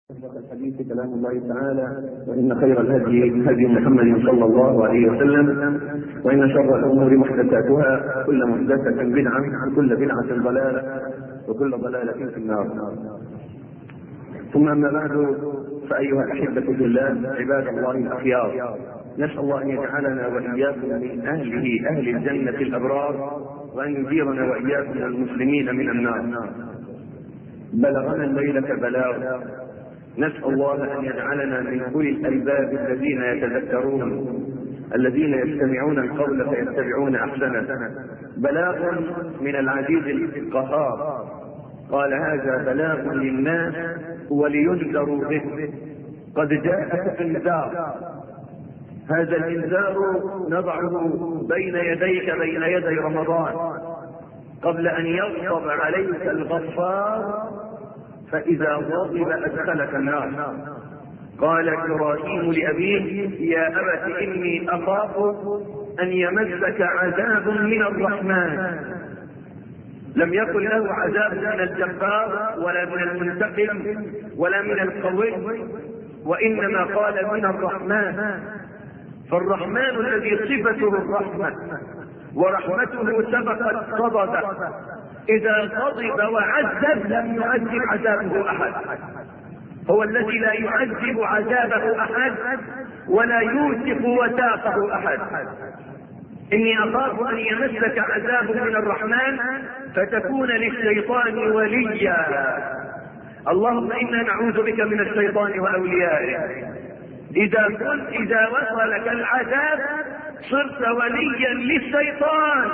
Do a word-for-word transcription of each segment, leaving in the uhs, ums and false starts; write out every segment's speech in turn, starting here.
الحديث كلام الله تعالى، وإن خير الهدي هدي محمد صلى الله عليه وسلم، وإن شر الأمور محدثاتها، كل محدثة بدعة، وكل بدعة ضلالة، وكل ضلالة في النار. ثم أما بعد، فأيها الأحبة في الله، عباد الله الأخيار، نسأل الله أن يجعلنا وإياكم من أهله أهل الجنة الأبرار، وأن يجيرنا وإياكم المسلمين من النار. بلغنا الليلة بلاغ، نسأل الله أن يجعلنا من أولي الألباب الذين يتذكرون، الذين يستمعون القول فيتبعون أحسنه. بلاغ من العزيز القهار، قال: هذا بلاغ للناس ولينذروا به، قد جاءك إنذار. هذا الإنذار نضعه بين يديك بين يدي رمضان، قبل أن يغضب عليك الغفار، فإذا غضب أدخلك النار. قال إبراهيم لأبيه: يا أبت إني أخاف أن يمسك عذاب من الرحمن. لم يكن له عذاب من الجبار ولا من المنتقم ولا من القوي، وإنما قال من الرحمن. فالرحمن الذي صفته الرحمة ورحمته سبقت غضبه، إذا غضب وعذب لم يعذب عذابه أحد. هو الذي لا يعذب عذابه أحد ولا يوثق وثاقه أحد. إني أخاف أن يمسك عذاب من الرحمن فتكون للشيطان وليا. اللهم إنا نعوذ بك من الشيطان وأوليائه. إذا كنت إذا وصلك العذاب صرت وليا للشيطان،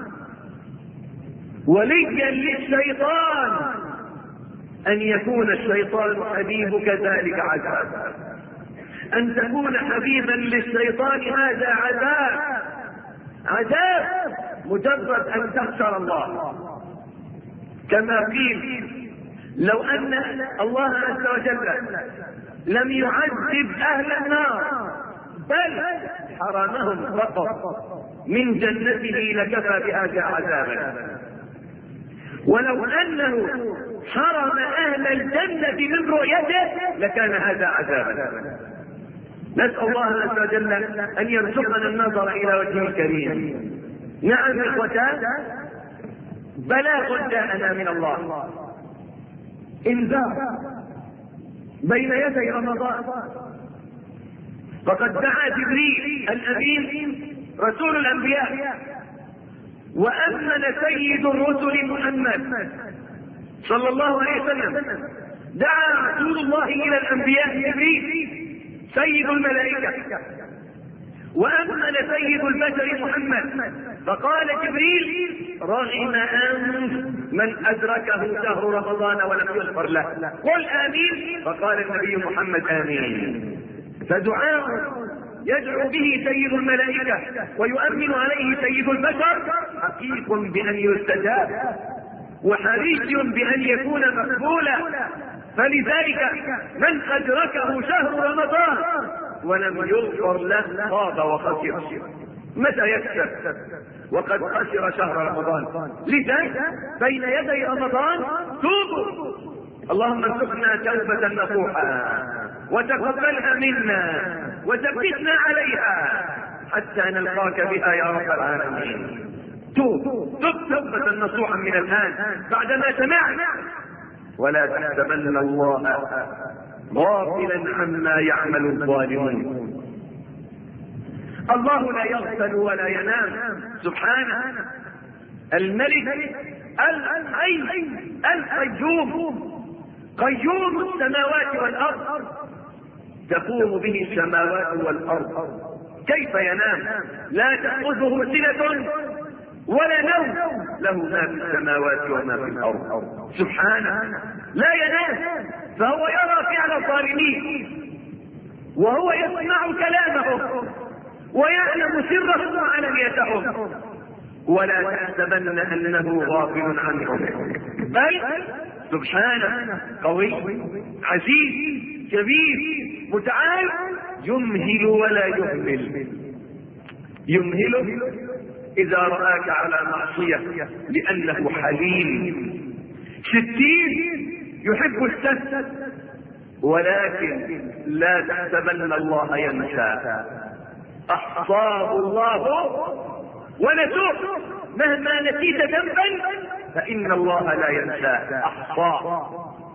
وليا للشيطان. أن يكون الشيطان حبيبك ذلك عذاب، أن تكون حبيبا للشيطان هذا عذاب. عذاب مجرد أن تخسر الله. كما قيل: لو أن الله عز وجل لم يعذب أهل النار بل حرمهم فقط من جنته لكفى بهذا عذابا. ولو أنه حرم أهل الجنة من رؤيته لكان هذا عذابا. نسأل الله عز وجل أن يرزقنا النظر إلى وجهه الكريم. نعم إخوتان، بلاغ جاءنا من الله، إنذار بين يدي رمضان. فقد دعا جبريل الأمين رسول الأنبياء وأمن سيد الرسل محمد صلى الله عليه وسلم. دعا رسول الله إلى الأنبياء جبريل سيد الملائكة، وأمن سيد البشر محمد. فقال جبريل: رغم أنف من أدركه شهر رمضان ولم يغفر له، قل آمين. فقال النبي محمد: آمين. فدعاء يدعو به سيد الملائكة ويؤمن عليه سيد البشر حقيق بأن يستجاب وحري بأن يكون مقبولا. فلذلك من أدركه شهر رمضان ولم يغفر له خاب وخسر. متى يكسب وقد خسر شهر رمضان؟ لذلك بين يدي رمضان توبوا. اللهم ارزقنا توبة نصوحا وتقبلها منا وثبتنا عليها حتى نلقاك بها يا رب العالمين. توب توب توبة نصوحا من الآن بعدما سمعنا. ولا تحسبن الله غافلا عما يعمل الظالمون. الله لا يغفل ولا ينام سبحانه، الملك الحي القيوم، قيوم السماوات والأرض، تقوم به السماوات والأرض. كيف ينام؟ لا تأخذه سنة ولا نوم، له ما في السماوات وما في الأرض سبحانه، لا ينام. فهو يرى فعل الظالمين وهو يسمع كلامهم ويعلم سرهم وعلانيتهم. ولا تحسبن أنه غافل عنهم، بل سبحانه قوي عزيز كبير متعال، يمهل ولا يهمل. يمهله إذا رآك على معصية لأنه حليم. ستين يحب السد ولكن لا تحسبن الله ينسى، احصاه الله ونسوه. مهما نسيت ذنبا فان الله لا ينسى، احصاه.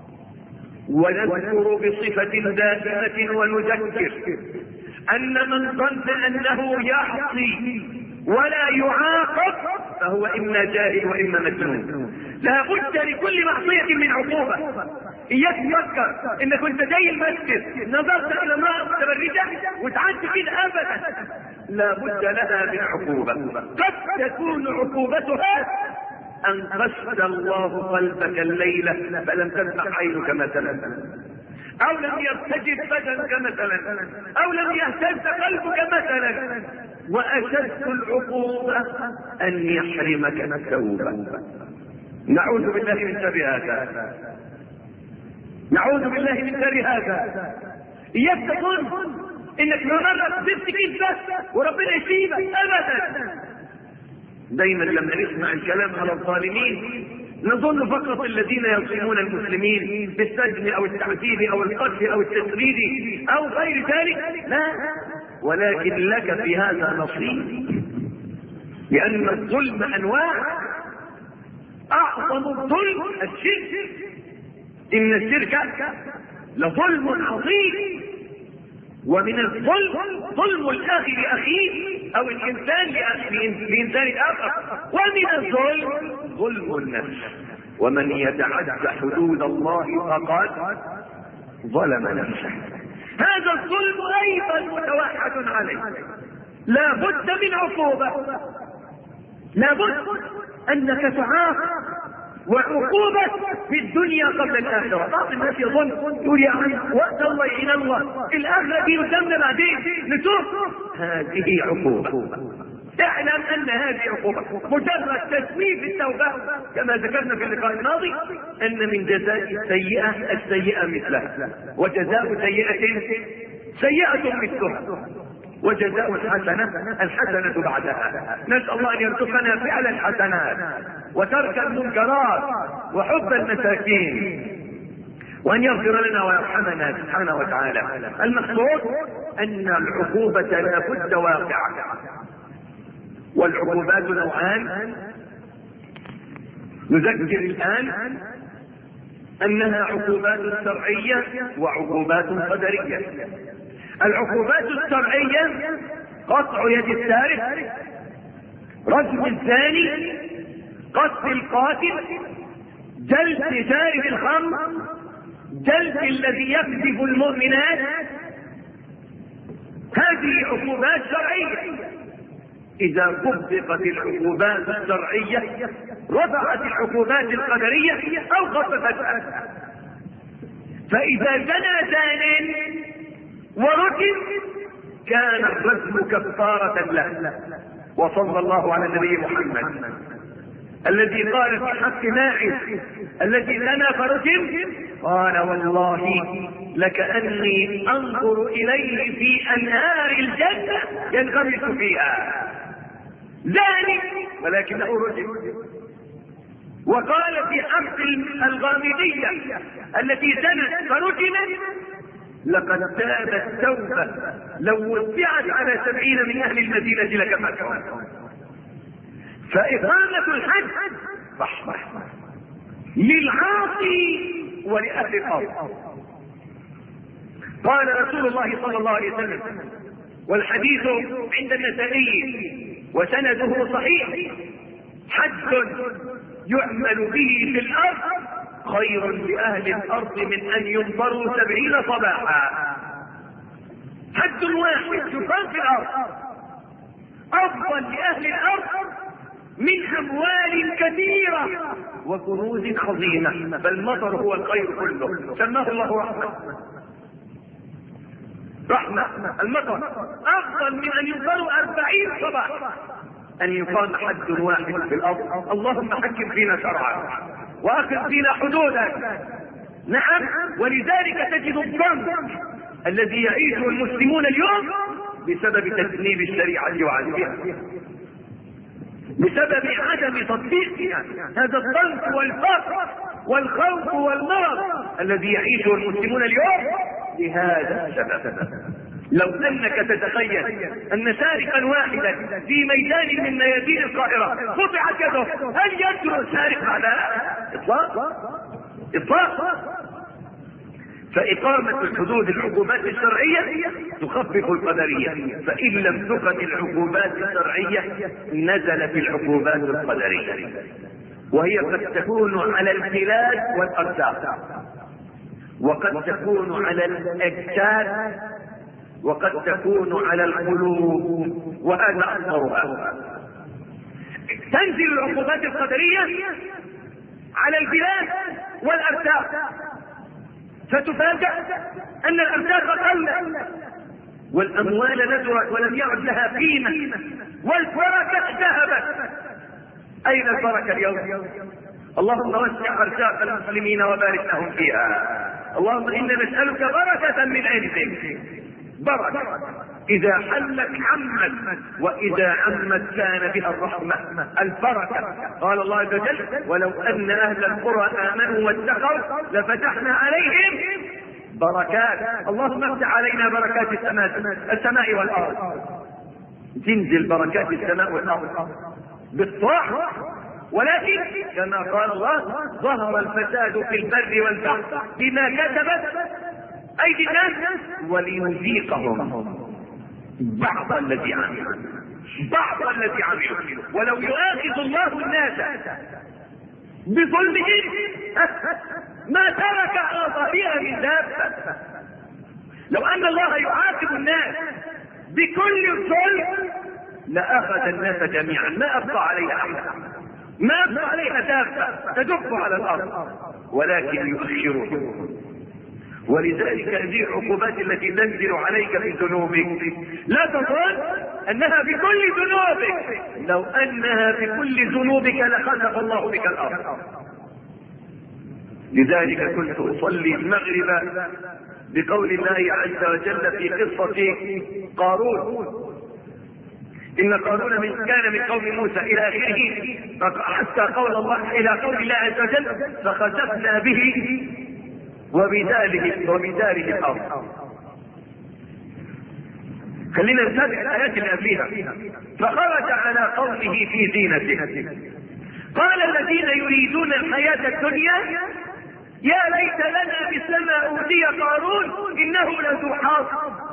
ونذكر بصفة دائمة ونذكر ان من ظن انه يعصي ولا يعاقب فهو اما جاهل واما مجنون. لا بد لكل معصية من عقوبة. اياك تفكر انك كنت جاي المسجد نظرت الى امرأة متبرجة وتعدي كده، ابدا. لا بد لها من عقوبة. قد تكون عقوبتها ان قسد الله قلبك الليلة فلم تسمع عينك مثلا، او لم يرتجف بدنك مثلا، او لم يهتز قلبك مثلا. واشد العقوبة ان يحرمك التوبة. نعوذ بالله من شر هذا، نعوذ بالله من شر هذا. اياك تظن انك مرة صرت كذبة وربنا يسيبك، ابدا. دايما لما نسمع الكلام على الظالمين نظن فقط الذين يظلمون المسلمين بالسجن او التعذيب او القتل او التسريب او غير ذلك، لا، ولكن لك في هذا نصيب، لان الظلم انواع. اعظم الظلم الشرك، ان الشرك لظلم عظيم. ومن الظلم ظلم الاخ لاخيه او الانسان لانسان اخر. ومن الظلم ظلم النفس. ومن يتعدى حدود الله فقد ظلم نفسه. هذا الظلم ايضا متوحد عليه. لا بد من عقوبة، لا بد انك تعاقب، وعقوبة في الدنيا قبل الآخرة. بعض الناس يظن يقول يا عم وقت الله يعين الله، الآخرة دي قدامنا بعدين نتوب. هذه عقوبة. اعلم أن هذه عقوبة. مجرد تسويف التوبة كما ذكرنا في اللقاء الماضي أن من جزاء السيئة السيئة مثلها، وجزاء سيئة سيئة مثلها، وجزاء الحسنة الحسنة بعدها. نسأل الله أن يرزقنا فعل الحسنات وترك المنكرات وحب المساكين، وأن يغفر لنا ويرحمنا سبحانه وتعالى. المقصود أن العقوبة لا بد واقعة، والعقوبات نوعان. نذكر الآن أنها عقوبات شرعية وعقوبات قدرية. العقوبات الشرعية قطع يد السارق، رجم الزاني، قتل القاتل، جلد شارب الخمر، جلد الذي يكذب المؤمنات. هذه عقوبات شرعية. إذا طبقت العقوبات الشرعية رفعت العقوبات القدرية أو خففتها. فإذا زنى زان ورجم كان الرجم كفارة له. وصلى الله على النبي محمد الذي قال في حق ماعز الذي زنى فرجم، قال والله لكأني انظر اليه في انهار الجنة ينغمس فيها. ذلك ولكنه رجم. وقال في حق الغامدية التي زنت فرجمت، لقد تابت توبة لو وسعت على سبعين من اهل المدينة لكفتهم. فإقامة الحج رحمة للعاصي ولأهل الأرض. قال رسول الله صلى الله عليه وسلم، والحديث عند النسائي وسنده صحيح: حج يعمل به في الأرض خير لأهل الأرض من أن ينظروا سبعين صباحا. حج واحد يقام في الأرض أفضل لأهل الأرض من أموال كثيرة وكنوز عظيمة، فالمطر هو الخير كله، سماه الله رحمة. رحمة المطر أفضل من أن ينظروا أربعين صباح. أن يقام حج واحد في الأرض. اللهم حكم فينا شرعا وأقم فينا حدودا. نعم، ولذلك تجد الضنك الذي يعيشه المسلمون اليوم بسبب تسنيب الشريعة وعزفها، بسبب عدم تطبيقها. هذا الضنك والفقر والخوف والمرض الذي يعيشه المسلمون اليوم لهذا السبب. لو انك تتخيل ان سارقا واحدا في ميدان من ميادين القاهرة قطعت يده، هل يجرؤ السارق بعدها؟ اطلاق اطلاق. فإقامة الحدود العقوبات الشرعية تخفف القدرية، فإن لم تقم العقوبات الشرعية نزلت العقوبات القدرية، وهي قد تكون على البلاد والأرزاق، وقد تكون على الأجساد، وقد تكون على القلوب، وهذا أكثرها. تنزل العقوبات القدرية على البلاد والأرزاق، فتفاجأ أن الأرزاق قلت والأموال ندرت ولم يعد لها قيمة والبركة ذهبت. أين البركة اليوم؟ اللهم وسع أرزاق المسلمين وبارك لهم فيها. اللهم إنا نسألك بركة من عندك، بركة إذا حلت عمت، وإذا عمت كان بها الرحمة. البركة قال الله عز وجل: ولو أن أهل القرى آمنوا واتقوا لفتحنا عليهم بركات. اللهم افتح علينا بركات السماء السماء والأرض. تنزل بركات السماء والأرض بالطاعة، ولكن كما قال الله: ظهر الفساد في البر والبحر بما كسبت أيدي الناس وليذيقهم بعض الذي عملوا بعض الذي عملوا. ولو يؤاخذ الله الناس بظلمهم ما ترك على ظهرها من دابة. لو أن الله يعاقب الناس بكل الظلم لأخذ الناس جميعا، ما أبقى عليها أحد، ما أبقى عليها دابة تدب على الأرض، ولكن يؤخرهم. ولذلك هذه العقوبات التي تنزل عليك في ذنوبك لا تظن انها بكل ذنوبك، لو انها بكل ذنوبك لخسف الله بك الارض. لذلك كنت اصلي المغرب بقول الله عز وجل في قصة قارون: إن قارون من كان من قوم موسى إلى آخره، حتى قول الله إلى قول الله عز وجل: فخسفنا به وبداره وبداره الأرض. خلينا نتابع الآيات اللي قبلها: فخرج على قومه في زينته قال الذين يريدون الحياة الدنيا يا ليت لنا مثل ما أوتي قارون إنه لذو حظ.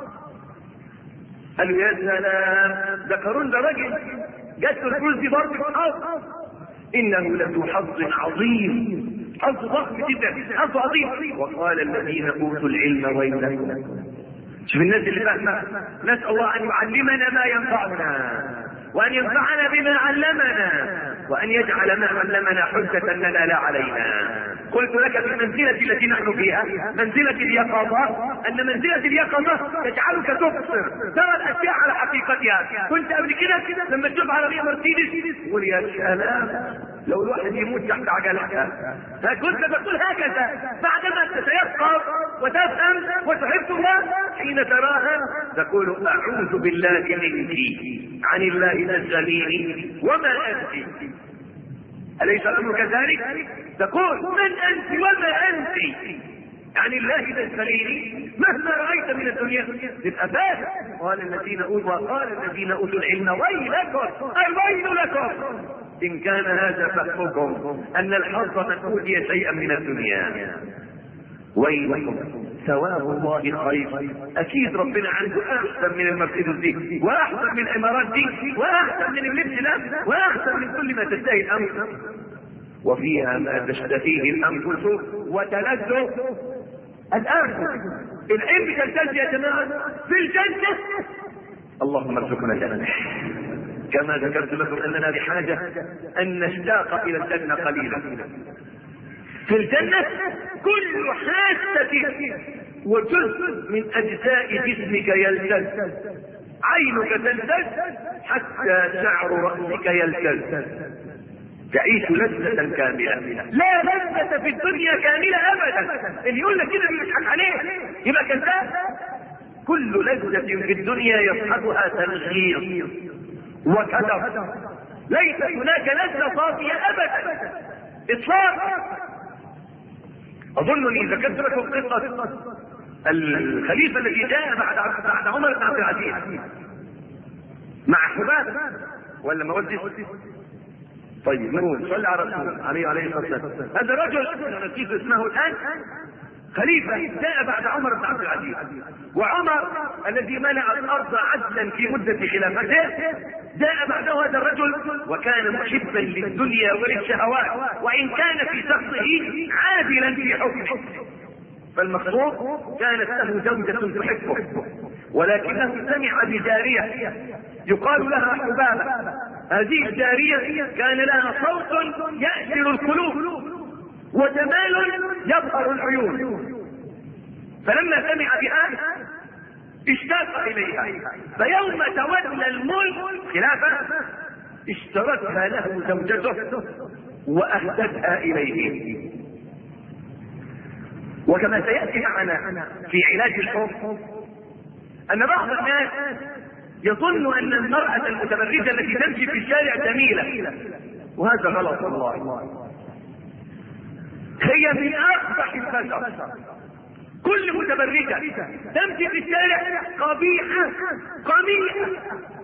قالوا يا سلام، ده قارون ده راجل جات له الفلوس دي برضه حظ، إنه لذو حظ عظيم، حظ ضخم جدا، حظ عظيم. وقال الذين اوتوا العلم ويلكم. شوف الناس اللي فاهمه، نسال الله ان يعلمنا ما ينفعنا، وان ينفعنا بما علمنا، وان يجعل ما علمنا حجة لنا لا علينا. قلت لك في المنزلة التي نحن فيها منزلة اليقظة، ان منزلة اليقظة تجعلك تبصر، ترى الاشياء على حقيقتها. كنت قبل كده لما تشوف عربية مرسيدس تقول يا سلام لو الواحد يموت تحت عجلتها، فكنت تقول هكذا. بعدما تتيقظ وتفهم وتحب الله حين تراها تقول اعوذ بالله منك، عن الله نزليني وما انت. اليس الامر كذلك؟ تقول من انت وما انت، عن الله نزليني مهما رايت من الدنيا تبقى فاهم. قال الذين اوتوا قال الذين اوتوا العلم ويلكم، الويل لكم إن كان هذا فهمكم أن الحظ من أوتي شيئا من الدنيا. ويلكم ثواب الله خير. أكيد ربنا عنده أحسن من المرسيدس دي، وأحسن من العمارات دي، وأحسن من اللبس ده، وأحسن من كل ما تشتهي الأنفس، وفيها ما تشتهيه الأنفس وتلذ الأنفس. العلم تلتز يا جماعة في الجنة. اللهم ارزقنا الجنة. كما ذكرت لكم اننا بحاجة ان نشتاق الى الجنة قليلا. في الجنة كل حاسة وجزء من اجزاء جسمك يلتز، عينك تلتز حتى شعر رأسك يلتز، تعيش لذة كاملة. لا لذة في الدنيا كاملة ابدا. اللي يقول لك كده بيضحك عليه يبقى كذاب. كل لذة في الدنيا يصحبها تنغيص وكدر، ليس هناك لذة صافية ابدا اطلاقا. اظنني ذكرت لكم قصة الخليفة الذي جاء بعد بعد عمر بن عبد العزيز مع حبابة ولا ما قلتش؟ طيب نقول صلى على رسول عليه عليه الصلاة والسلام. هذا رجل نسيت اسمه الآن، خليفة جاء بعد عمر بن عبد العزيز، وعمر الذي ملأ الأرض عدلا في مدة خلافته جاء بعده هذا الرجل، وكان محبا للدنيا وللشهوات، وإن كان في شخصه عادلا في حكمه. فالمقصود كانت له زوجة تحبه، ولكنه سمع بجارية يقال لها حبابة. هذه الجارية كان لها صوت يأسر القلوب وجمال يظهر العيون، فلما سمع بها اشتاق إليها، فيوم تولى الملك خلافة اشترتها له زوجته وأهدتها إليه. وكما سيأتي معنا في علاج الحب أن بعض الناس يظن أن المرأة المتبرجة التي تمشي في الشارع جميلة، وهذا غلط والله. هي من أقبح البشر. كل متبرجة تمشي في الشارع قبيحة قميئة.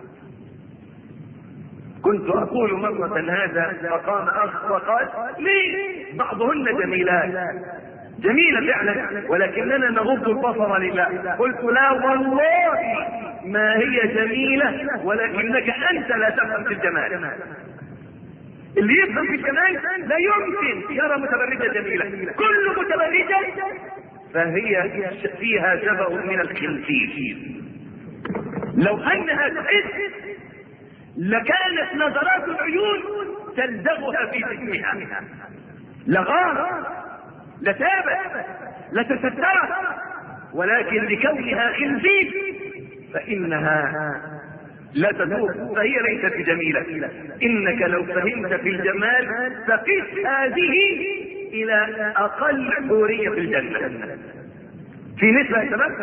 كنت أقول مرة هذا فقام أخ وقال ليه بعضهن جميلات، جميلة فعلا، ولكننا نغض البصر لله. قلت لا والله ما هي جميلة، ولكنك أنت لا تفهم في الجمال. اللي يفهم في الجمال لا يمكن يرى متبرجة جميلة. كل متبرجة فهي فيها شبه من الخنزير. لو أنها تحس لكانت نظرات العيون تلدغها في جسمها، لغارة لتابت لتسترت، ولكن لكونها خنزير فإنها لا تذوق، فهي ليست بجميلة. إنك لو فهمت في الجمال فقس هذه إلى أقل حورية في الجنة. في نسبة يا شباب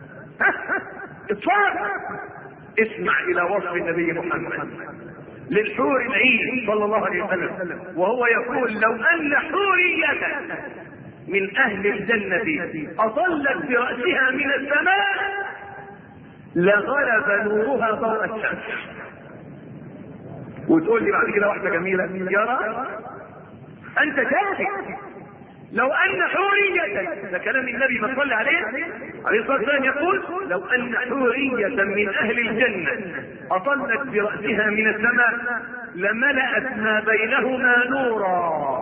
اطفال اسمع إلى وصف النبي محمد للحور العين صلى الله عليه وسلم، وهو يقول لو أن حورية من أهل الجنة أطلت برأسها من السماء لغلب نورها ضوء الشمس. وتقول لي بعد كده واحدة جميلة يا رب أنت جاهل. لو أن حورية، ده كلام النبي ما صلى عليه عليه الصلاة والسلام، يقول لو أن حورية من أهل الجنة أطلت برأسها من السماء لملأت ما بينهما نورا،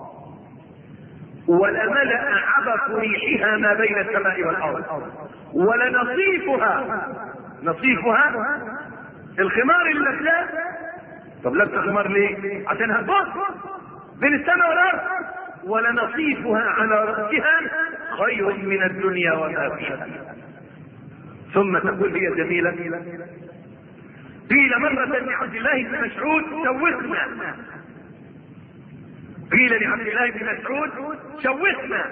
ولملأ عبق ريحها ما بين السماء والأرض، ولنصيفها نصيفها الخمار اللفلاف. طب لبس خمار ليه؟ عشان هتبص بين السماء والأرض. ولنصيفها على رأسها خير من الدنيا وما فيها. ثم تقول هي جميلة. قيل مرة لعبد الله بن مسعود شوقنا، قيل لعبد الله بن مسعود شوقنا،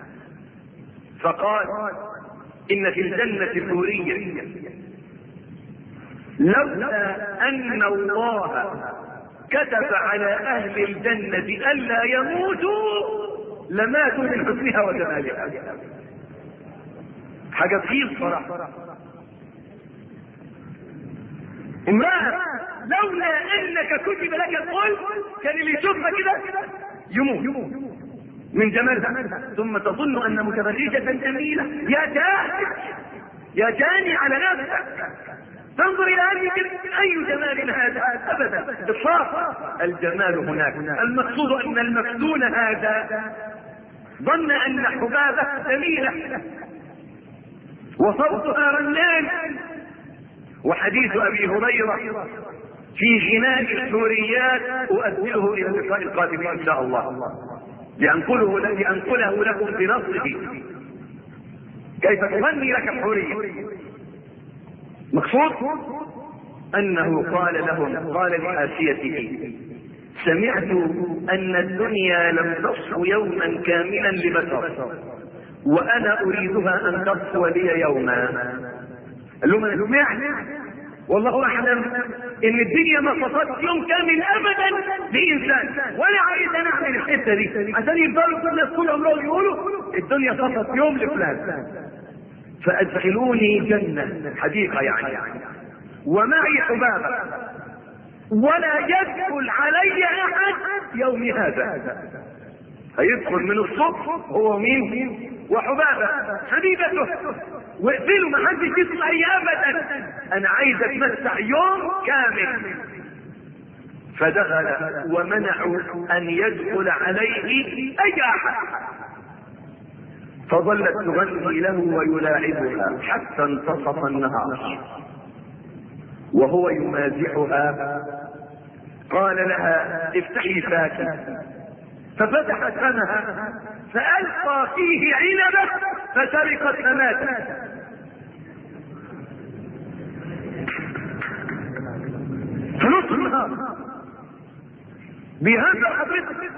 فقال إن في الجنة حورية لولا أن الله كتب على أهل الجنة ألا يموتوا لماتوا من حسنها وجمالها. حاجة تغيظ صراحة. امرأة لولا أنك كتب لك القلب كان اللي يشوفها كده يموت من جمالها، ثم تظن أن متبرجة جميلة. يا جاهل يا جاني على نفسك، تنظر الى اي جمال هذا؟ ابدا، اطلاق الجمال هناك. المقصود ان المفتون هذا ظن ان حبابة جميلة وصوتها رنان. وحديث ابي هريرة في غناء الحوريات اؤجله الى اللقاء القادم ان شاء الله لانقله لانقله لكم بنصه كيف تغني لك الحورية. مقصود انه قال لهم، قال لحاشيته سمعت ان الدنيا لم تصفو يوما كاملا لبشر وانا اريدها ان تصفو لي يوما. قال لهم انا سمعت والله اعلم ان الدنيا ما صفت يوم كامل ابدا لانسان، وانا عايز انا اعمل الحته دي عشان يفضلوا الناس كل عمرهم يقولوا الدنيا صفت يوم لفلان. فادخلوني جنة حديقة يعني ومعي حبابة ولا يدخل علي احد يوم هذا. هيدخل من الصبح هو مين؟ وحبابة حبيبته، واقفلوا ما حدش يطلع ابدا، انا عايز اتمتع يوم كامل. فدخل ومنعوا ان يدخل عليه اي احد، فظلت تغني له ويلاعبها حتى انتصف النهار وهو يمازحها. قال لها افتحي فاك، ففتحت فمها فألقى فيه عنبة فسرقت فماتت. في نص النهار بهذا حضرتك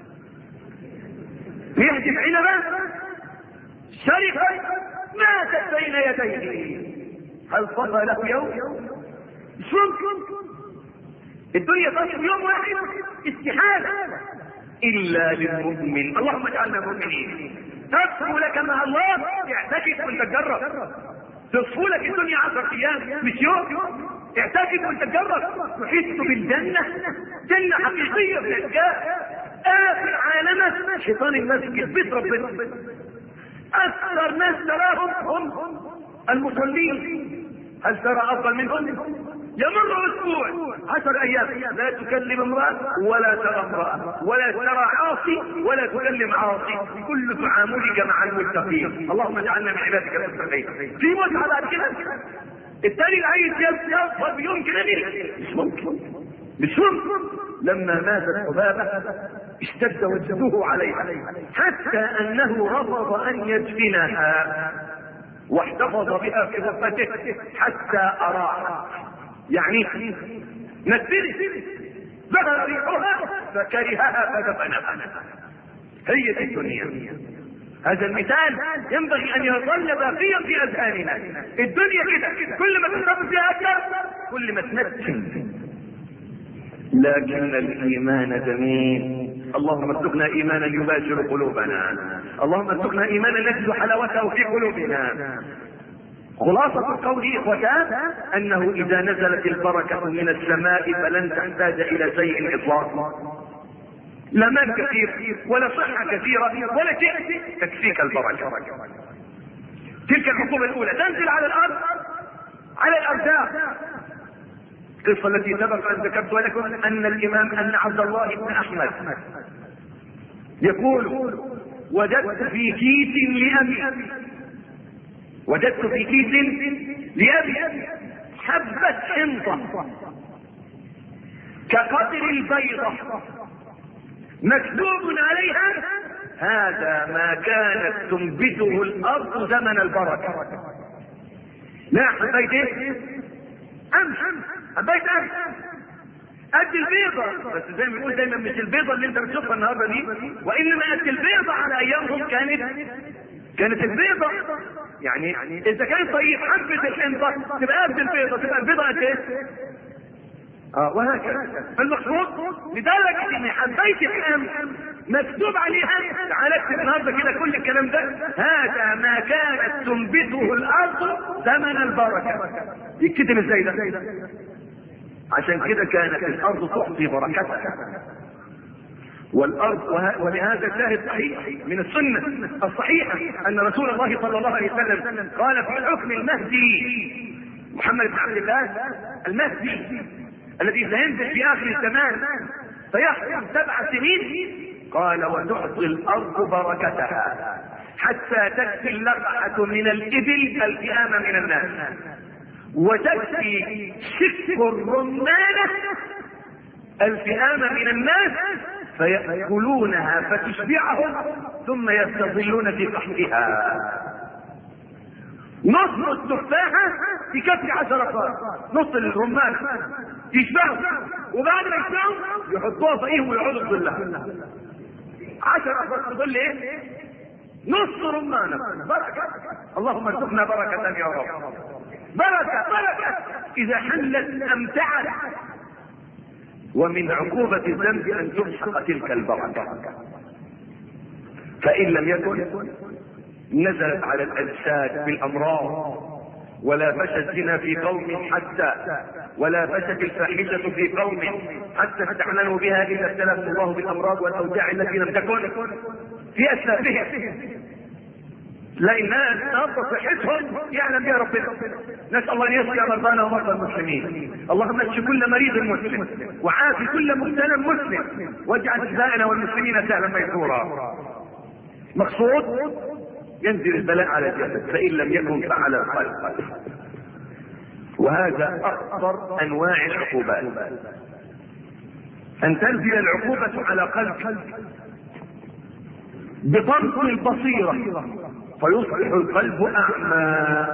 بيحدث عنبة سرقت ماتت بين يديه. هل صفى له يوم؟ ممكن الدنيا تصل يوم واحد، استحالة الا للمؤمن. اللهم اجعلنا مؤمنين. تصفو لك مع الله، اعتكف وانت تجرب. تصفو لك الدنيا عشر ايام مش يوم، اعتكف وانت تجرب. تحس بالجنة، جنة حقيقية بتلقاها اخر عالمه شيطان المسجد بيت ربنا. اكثر ناس تراهم هم المصلين. هل ترى افضل منهم؟ يمر اسبوع عشر ايام لا تكلم امرأة ولا ترى امرأة ولا ترى عاصي ولا تكلم عاصي، كل تعاملك مع المتقين. اللهم اجعلنا من عبادك المتقين. في متعة بعد كده التاني اللي عايز يظهر بيوم كده مش ممكن مش ممكن. لما ماتت حبابة اشتد وجهه عليها حتى انه رفض ان يدفنها واحتفظ بها في غرفته حتى اراها، يعني نزلت ظهر ريحها فكرهها فدفنها. هي دي الدنيا. هذا المثال ينبغي ان يظل باقيا في اذهاننا. الدنيا كده كل ما تنتظر فيها اكثر كل ما تنتن، لكن الايمان جميل. اللهم ارزقنا ايمانا يباشر قلوبنا، اللهم ارزقنا ايمانا نجد حلاوته في قلوبنا. خلاصة القول اخوتان انه اذا نزلت البركة من السماء فلن تحتاج الى شيء اطلاقا، لا مال كثير ولا صحة كثيرة ولا شيء، تكفيك البركة. تلك الحكومة الاولى تنزل على الارض على الارزاق. القصة التي سبق ان ذكرت لكم ان الامام ان عبد الله بن احمد يقول وجدت في كيس لأبي وجدت في كيس لأبي حبة حنطة كقدر البيضة مكتوب عليها هذا ما كانت تنبته الارض زمن البركة. لا حبيت ايه؟ امس حبيت امس قد البيضة، بس زي ما بنقول دايما مش البيضة اللي انت بتشوفها النهارده دي، وانما قد البيضة على ايامهم كانت كانت البيضة. يعني اذا كان طيب حبة الحنطة تبقى قد البيضة، تبقى البيضة قد ايه؟ اه وهكذا. فالمقصود لدرجة ان حبيت الحنطة مكتوب عليها تعالى اكتب النهارده كده كل الكلام ده هذا ما كانت تنبته الارض زمن البركة. يكتب ازاي ده؟ عشان كده كانت الارض تعطي بركتها. والارض ولهذا شاهد صحيح من السنة الصحيحة ان رسول الله صلى الله عليه وسلم قال في حكم المهدي محمد بن عبد الله المهدي الذي سينزل في اخر الزمان فيحكم سبع سنين، قال وتعطي الارض بركتها حتى تكفي اللقحة من الابل الفئام من الناس وتكفي شك الرمانة الفئام من الناس فيأكلونها فتشبعهم ثم يستظلون في قحطها. نص التفاحة تكفي عشر افراد، نص الرمان يشبعوا وبعد ما يشبعوا يحطوها فوقيهم ويقعدوا في ظلها. عشر افراد في ظل ايه؟ نص رمانة بركة. اللهم ارزقنا بركة يا رب. بركة بركة اذا حلت امتعت. ومن عقوبة الذنب ان تمحق تلك البركة، فان لم يكن نزلت على الاجساد بالامراض، ولا فشت الزنا في قوم حتى ولا فشت الفاحشه في قوم حتى استعلنوا بها الا ابتلاهم الله بالامراض والاوجاع التي لم تكن في اسلافهم. لا الناس نقض صحتهم يعلم بها ربنا. نسال الله ان يشفي مرضانا ومرضى المسلمين. اللهم اشف كل مريض مسلم وعافي كل مبتلى مسلم، واجعل شفاءنا والمسلمين سهلا ميسورا. مقصود ينزل البلاء على الجسد، فان لم يكن فعلى القلب، وهذا اخطر انواع العقوبات، ان تنزل العقوبه على قلب بطرف البصيره فيصبح القلب اعمى.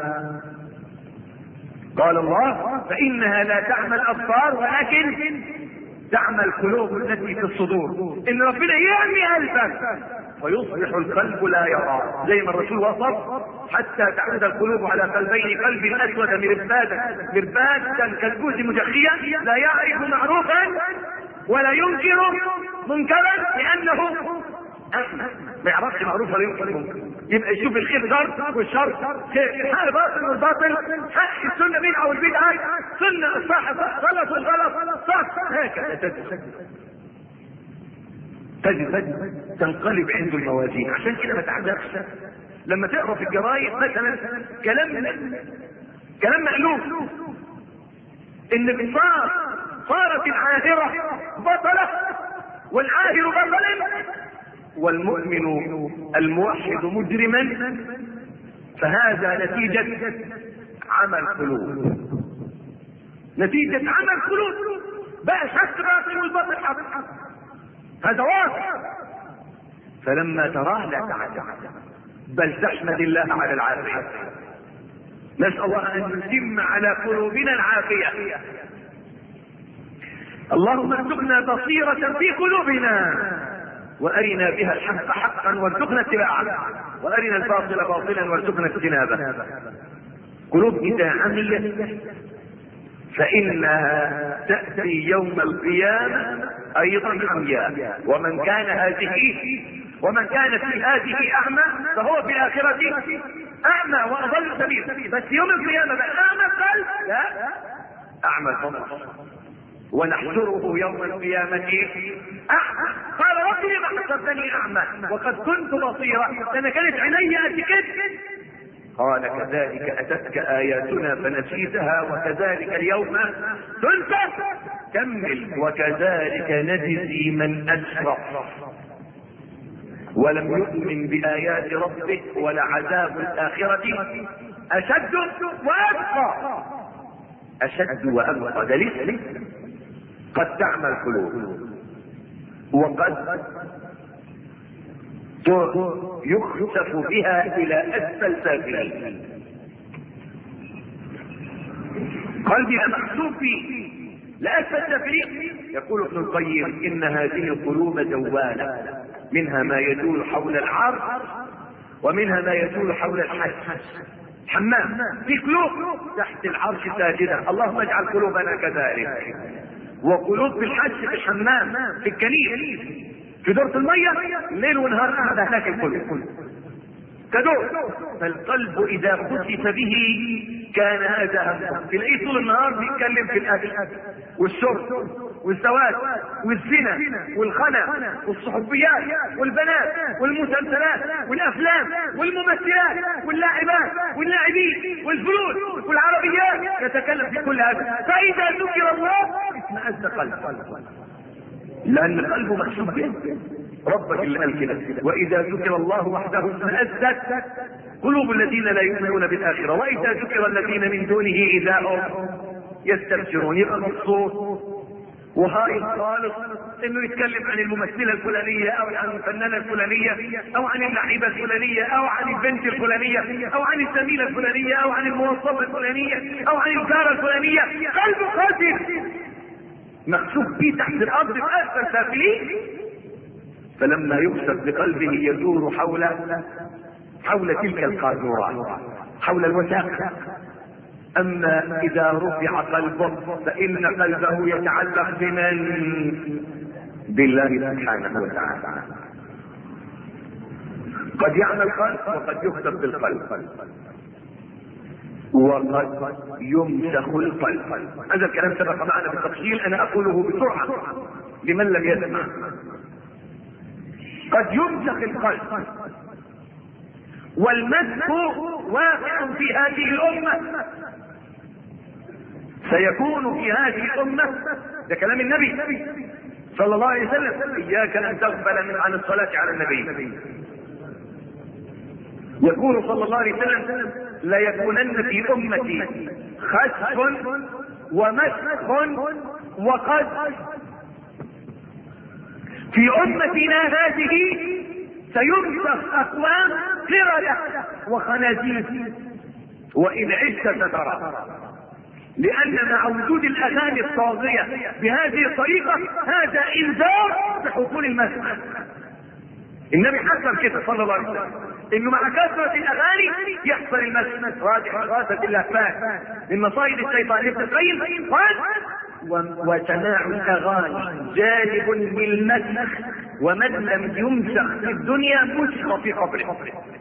قال الله فانها لا تعمى الابصار ولكن تعمى القلوب التي في الصدور. ان ربنا يعمي قلبك فيصبح القلب لا يرى، زي ما الرسول وصف حتى تعود القلوب على قلبين، قلب اسود مربادا مربادا كالجوز مجخيا لا يعرف معروفا ولا ينكر منكرا لانه أعمى، ما يعرفش معروف ولا ينكر منكر. يبقى يشوف الخير شر والشر خير، الحق باطل والباطل حق، السنه بدعه والبدعه سنه، الصح غلط والغلط صح، هكذا تجد تجد تنقلب عنده الموازين. عشان كده ما تعجبش لما تقرا في الجرايد مثلا كلام كلام مألوف ان صار صارت العاهره بطله والعاهر بطلا والمؤمن الموحد مجرما، فهذا نتيجة عمى القلوب، نتيجة عمى القلوب. بقى الحق باطل والباطل حق، هذا واضح. فلما تراه لا تعجب بل تحمد الله على العافية. نسأل الله ان يتم على قلوبنا العافية. اللهم ارزقنا بصيرة في قلوبنا وارنا بها الحق حقا وارزقنا اتباعه، وارنا الباطل باطلا وارزقنا اجتنابه. قلوب اذا عميت فانها تاتي يوم القيامه ايضا عمياء، ومن كان هذه ومن كان في هذه اعمى فهو في الاخره اعمى واضل سبيل. بس يوم القيامه بقى اعمى القلب لا اعمى البصر، ونحشره يوم القيامة أعمى. قال رب لما حشرتني أعمى وقد كنت بصيرا، أنا كانت عيني قد كده. قال كذلك أتتك آياتنا فنسيتها وكذلك اليوم تنسى. كمل وكذلك نجزي من أسرف ولم يؤمن بآيات ربه ولعذاب الآخرة أشد وأبقى. أشد وأبقى دليل قد تعمى القلوب وقد يخسف بها الى اسفل سافلين. قلبي محسوب فيه لاسفل سافلين. يقول ابن القيم ان هذه القلوب جواله، منها ما يدور حول العرش ومنها ما يدور حول الحج. حمام في قلوب تحت العرش ساجده، اللهم اجعل قلوبنا كذلك. وقلوب في الحج في الحمام في الكنيس في دورة المية ليل ونهار قاعدة هناك القلوب كدور. فالقلب اذا خسف به كان هذا همه. تلاقيه طول النهار بيتكلم في الاكل والشرب والزواج والزنا والخنا والصحوبيات والبنات والمسلسلات والافلام والممثلات واللاعبات واللاعبين والفلوس والعربيات، يتكلم في كل هذا. فاذا ذكر الله اشمئز قلبه، لان القلب محسوب به. ربك اللي قال كده واذا ذكر الله وحده اشمئزت قلوب الذين لا يؤمنون بالاخره واذا ذكر الذين من دونه اذا هم يستبشرون. يبقى مقصود وهائل خالص انه يتكلم عن الممثله الفلانيه او عن الفنانه الفلانيه او عن اللعيبه الفلانيه او عن البنت الفلانيه او عن الزميله الفلانيه او عن الموظفه الفلانيه او عن الجاره الفلانيه. قلبه قاتل مخسوف به تحت الارض في اسفل سافلين. فلما يخسف بقلبه يدور حول حول تلك القاذورات حول الوثاق. اما اذا رفع قلبه فان قلبه يتعلق بمن؟ بالله سبحانه وتعالى. قد يعمل قلب وقد يكتب بالقلب وقد يمسخ القلب. هذا الكلام سبق معنا بالتفصيل، انا اقوله بسرعة لمن لم يسمع. قد يمسخ القلب، والمسخ واقع في هذه الامة، سيكون في هذه الامة. ده كلام النبي صلى الله عليه وسلم: اياك ان تغفل من عن الصلاة على النبي. يقول صلى الله عليه وسلم: لا يكونن في امتي خسف ومسخ وقذف. في امتنا هذه سيمسخ اقوام قردة وخنازير، وان عشت سترى. لان مع وجود الاغاني الطاغية بهذه الطريقة هذا انذار بحصول المسخ. النبي حذر كده صلى الله عليه وسلم انه مع كثرة الاغاني يحصل المسخ. راجع غاثة اللهفان من مصائد الشيطان. ابن القيم قال: وسماع الاغاني جالب للمسخ، ومن لم يمسخ في الدنيا مسخ في قبره.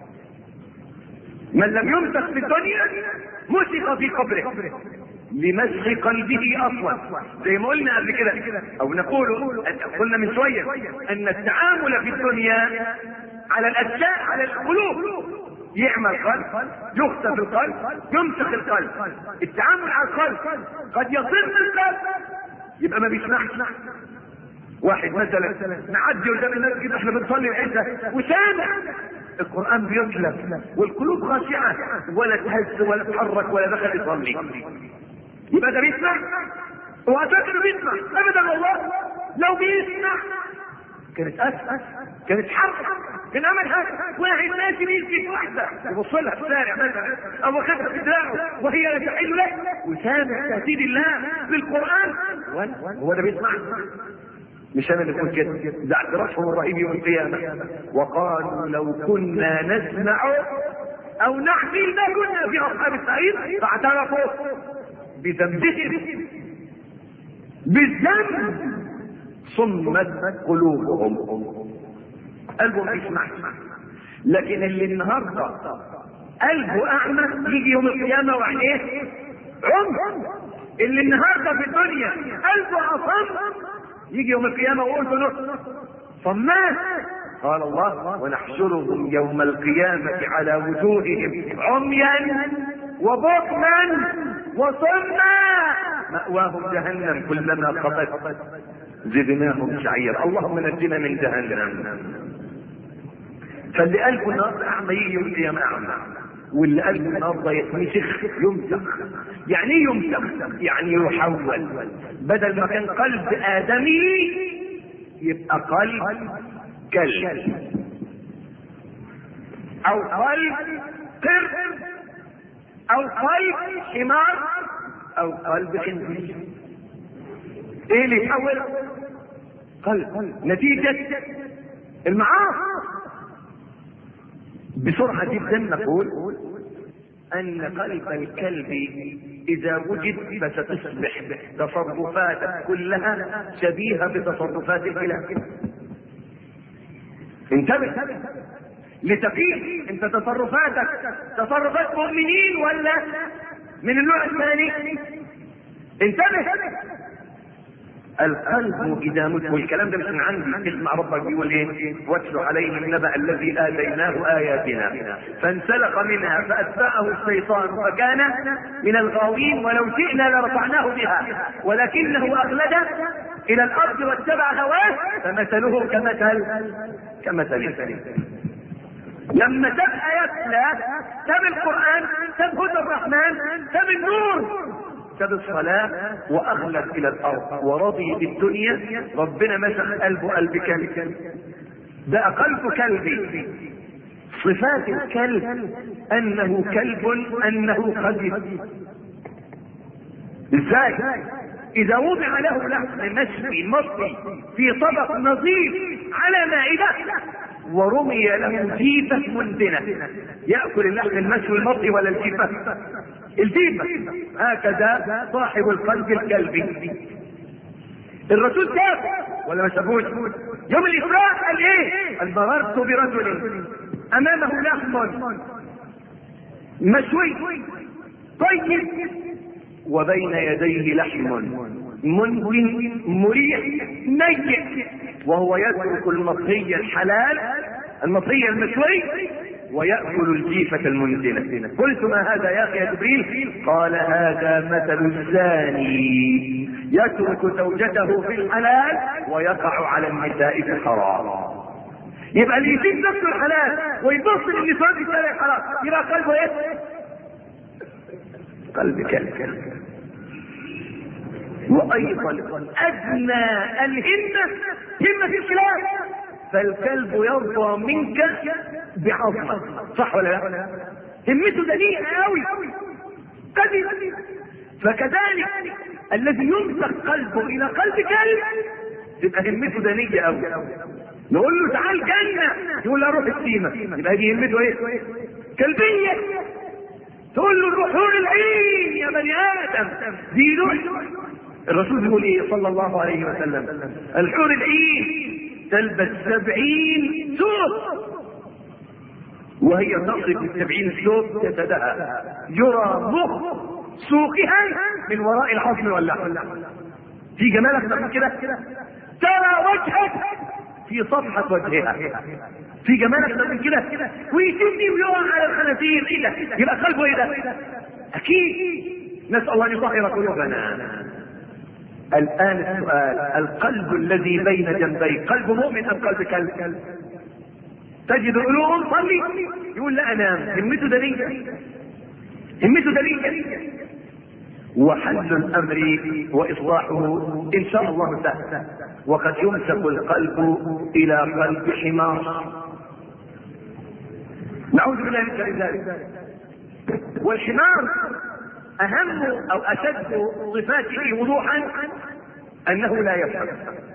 من لم يمسخ في الدنيا مسخ في قبره لمسخ قلبه اصلا. زي ما قلنا قبل كده، او نقول قلنا من شويه ان التعامل في الدنيا على الاجزاء، على القلوب، يعمل قلب، يخسف القلب، يمسخ القلب. التعامل على القلب قد يصير من القلب يبقى ما بيسمعش. واحد مثلا نعدي قدام المسجد احنا بنصلي العشاء وسامع القرآن بيتلى والقلوب خاشعة، ولا تهز ولا تحرك ولا دخل يصلي، يبقى ده بيسمع؟ هو فاكر بيسمع؟ ابدا والله. لو بيسمع كانت اسهل، كانت حركة، كان عمل حاجة. واحد ماشي بيمسك واحدة يبص لها في الشارع مثلا او واخدها في دراعه وهي لا تحل له وسامع تهديد الله بالقرآن، هو ده بيسمع؟ مش انا اللي بقول كده، ده اعترافهم الرهيب يوم القيامة. وقالوا لو كنا نسمع او نحمل ما كنا في اصحاب السعير، فاعترفوا بذنبهم، بالذنب صمت قلوبهم. قلبهم يسمع. لكن اللي النهارده قلبه اعمى يجي يوم القيامه وعينيه عمى. اللي النهارده في الدنيا قلبه اصم يجي يوم القيامه واذنه صماء. قال الله: ونحشرهم يوم القيامة على وجوههم عميا وبكما وصما مأواهم جهنم كلما خطت زدناهم سعيرا. اللهم نجنا من جهنم. فاللي قلبه النهارده اعمى يجي يوم القيامة اعمى، واللي قلبه النهارده يتمسخ يمسخ. يعني ايه يمسخ؟ يعني يحول. بدل ما كان قلب آدمي يبقى قلب كلب او قلب قرد او قلب حمار او قلب خنزير. ايه اللي يحول؟ قلب نتيجة المعاصي. بسرعة جدا نقول ان قلب الكلب اذا وجد فستصبح تصرفاتك كلها شبيهة بتصرفات الكلاب. انتبه لتقييم انت تصرفاتك تصرفات مؤمنين ولا من النوع الثاني. انتبه. القلب اذا مت، والكلام ده مش من عندي، اسمع ربك بيقول ايه: واتل عليهم النبأ الذي اتيناه اياتنا فانسلخ منها فاتبعه الشيطان فكان من الغاوين ولو شئنا لرفعناه بها ولكنه اخلد الى الارض واتبع هواه فمثله كمثل كمثل. لما ساب اياتنا، ساب القرآن، ساب هدى الرحمن، ساب النور، ساب الصلاة واغلب الى الارض ورضي بالدنيا، ربنا مسخ قلبه قلب كلب. بقى قلب كلبي. صفات الكلب انه كلب، انه خبيث. ازاي؟ اذا وضع له لحم مشوي مصري في طبق نظيف على مائدة ورمي له جيفة منتنة، يأكل اللحم المشوي المصري ولا الجيفة؟ الجيفة. هكذا صاحب القلب الكلبي. الرسول شاف ولا ما شافوش؟ يوم الإسراء قال ايه؟ قال مررت برجل امامه لحم مشوي طيب، وبين يديه لحم منتن مريح نيء، وهو يترك المطهي الحلال المطهي المشوي ويأكل الجيفة المنتنة. قلت ما هذا يا اخي يا جبريل؟ قال هذا مثل الزاني يترك زوجته في الحلال ويقع على النساء في الحرام. يبقى اللي يسيب نفسه الحلال ويبص للنساء في الحرام يبقى قلبه ايه؟ قلب كلب. وايضا ادنى الهمه همه في الخلاف، فالكلب يرضى منك بعظمه، صح ولا لا؟ همته دنيئه قوي قلبي. فكذلك الذي يمسك قلبه الى قلب كلب تبقى همته دنيئه قوي. نقول له تعال جنه يقول له روح السيمه، يبقى دي همته ايه؟ كلبيه. تقول له الروح حور العين يا بني ادم، دي روح. الرسول بيقول ايه صلى الله عليه وسلم؟ الحور العين تلبس سبعين ثوب وهي تصف السبعين ثوب جسدها، يرى مخ سوقها من وراء العظم واللحم. في جمالك من كده، ترى وجهك في صفحة وجهها، في جمالك من كده، ويسيبني ويقع على الخنازير. ايه ده؟ يبقى قلبه ايه ده؟ اكيد نسأل الله ان يطهر قلوبنا. الآن السؤال، القلب الذي بين جنبي قلب مؤمن أم قلب كلب؟ تجد قلوب صلي يقول لا أنام، همته دليل، همته دليل. وحل الأمر وإصلاحه إن شاء الله سهل. وقد يمسك القلب إلى قلب حمار، نعوذ بالله من ذلك. والحمار اهم او اشد صفاته وضوحا انه لا يفهم،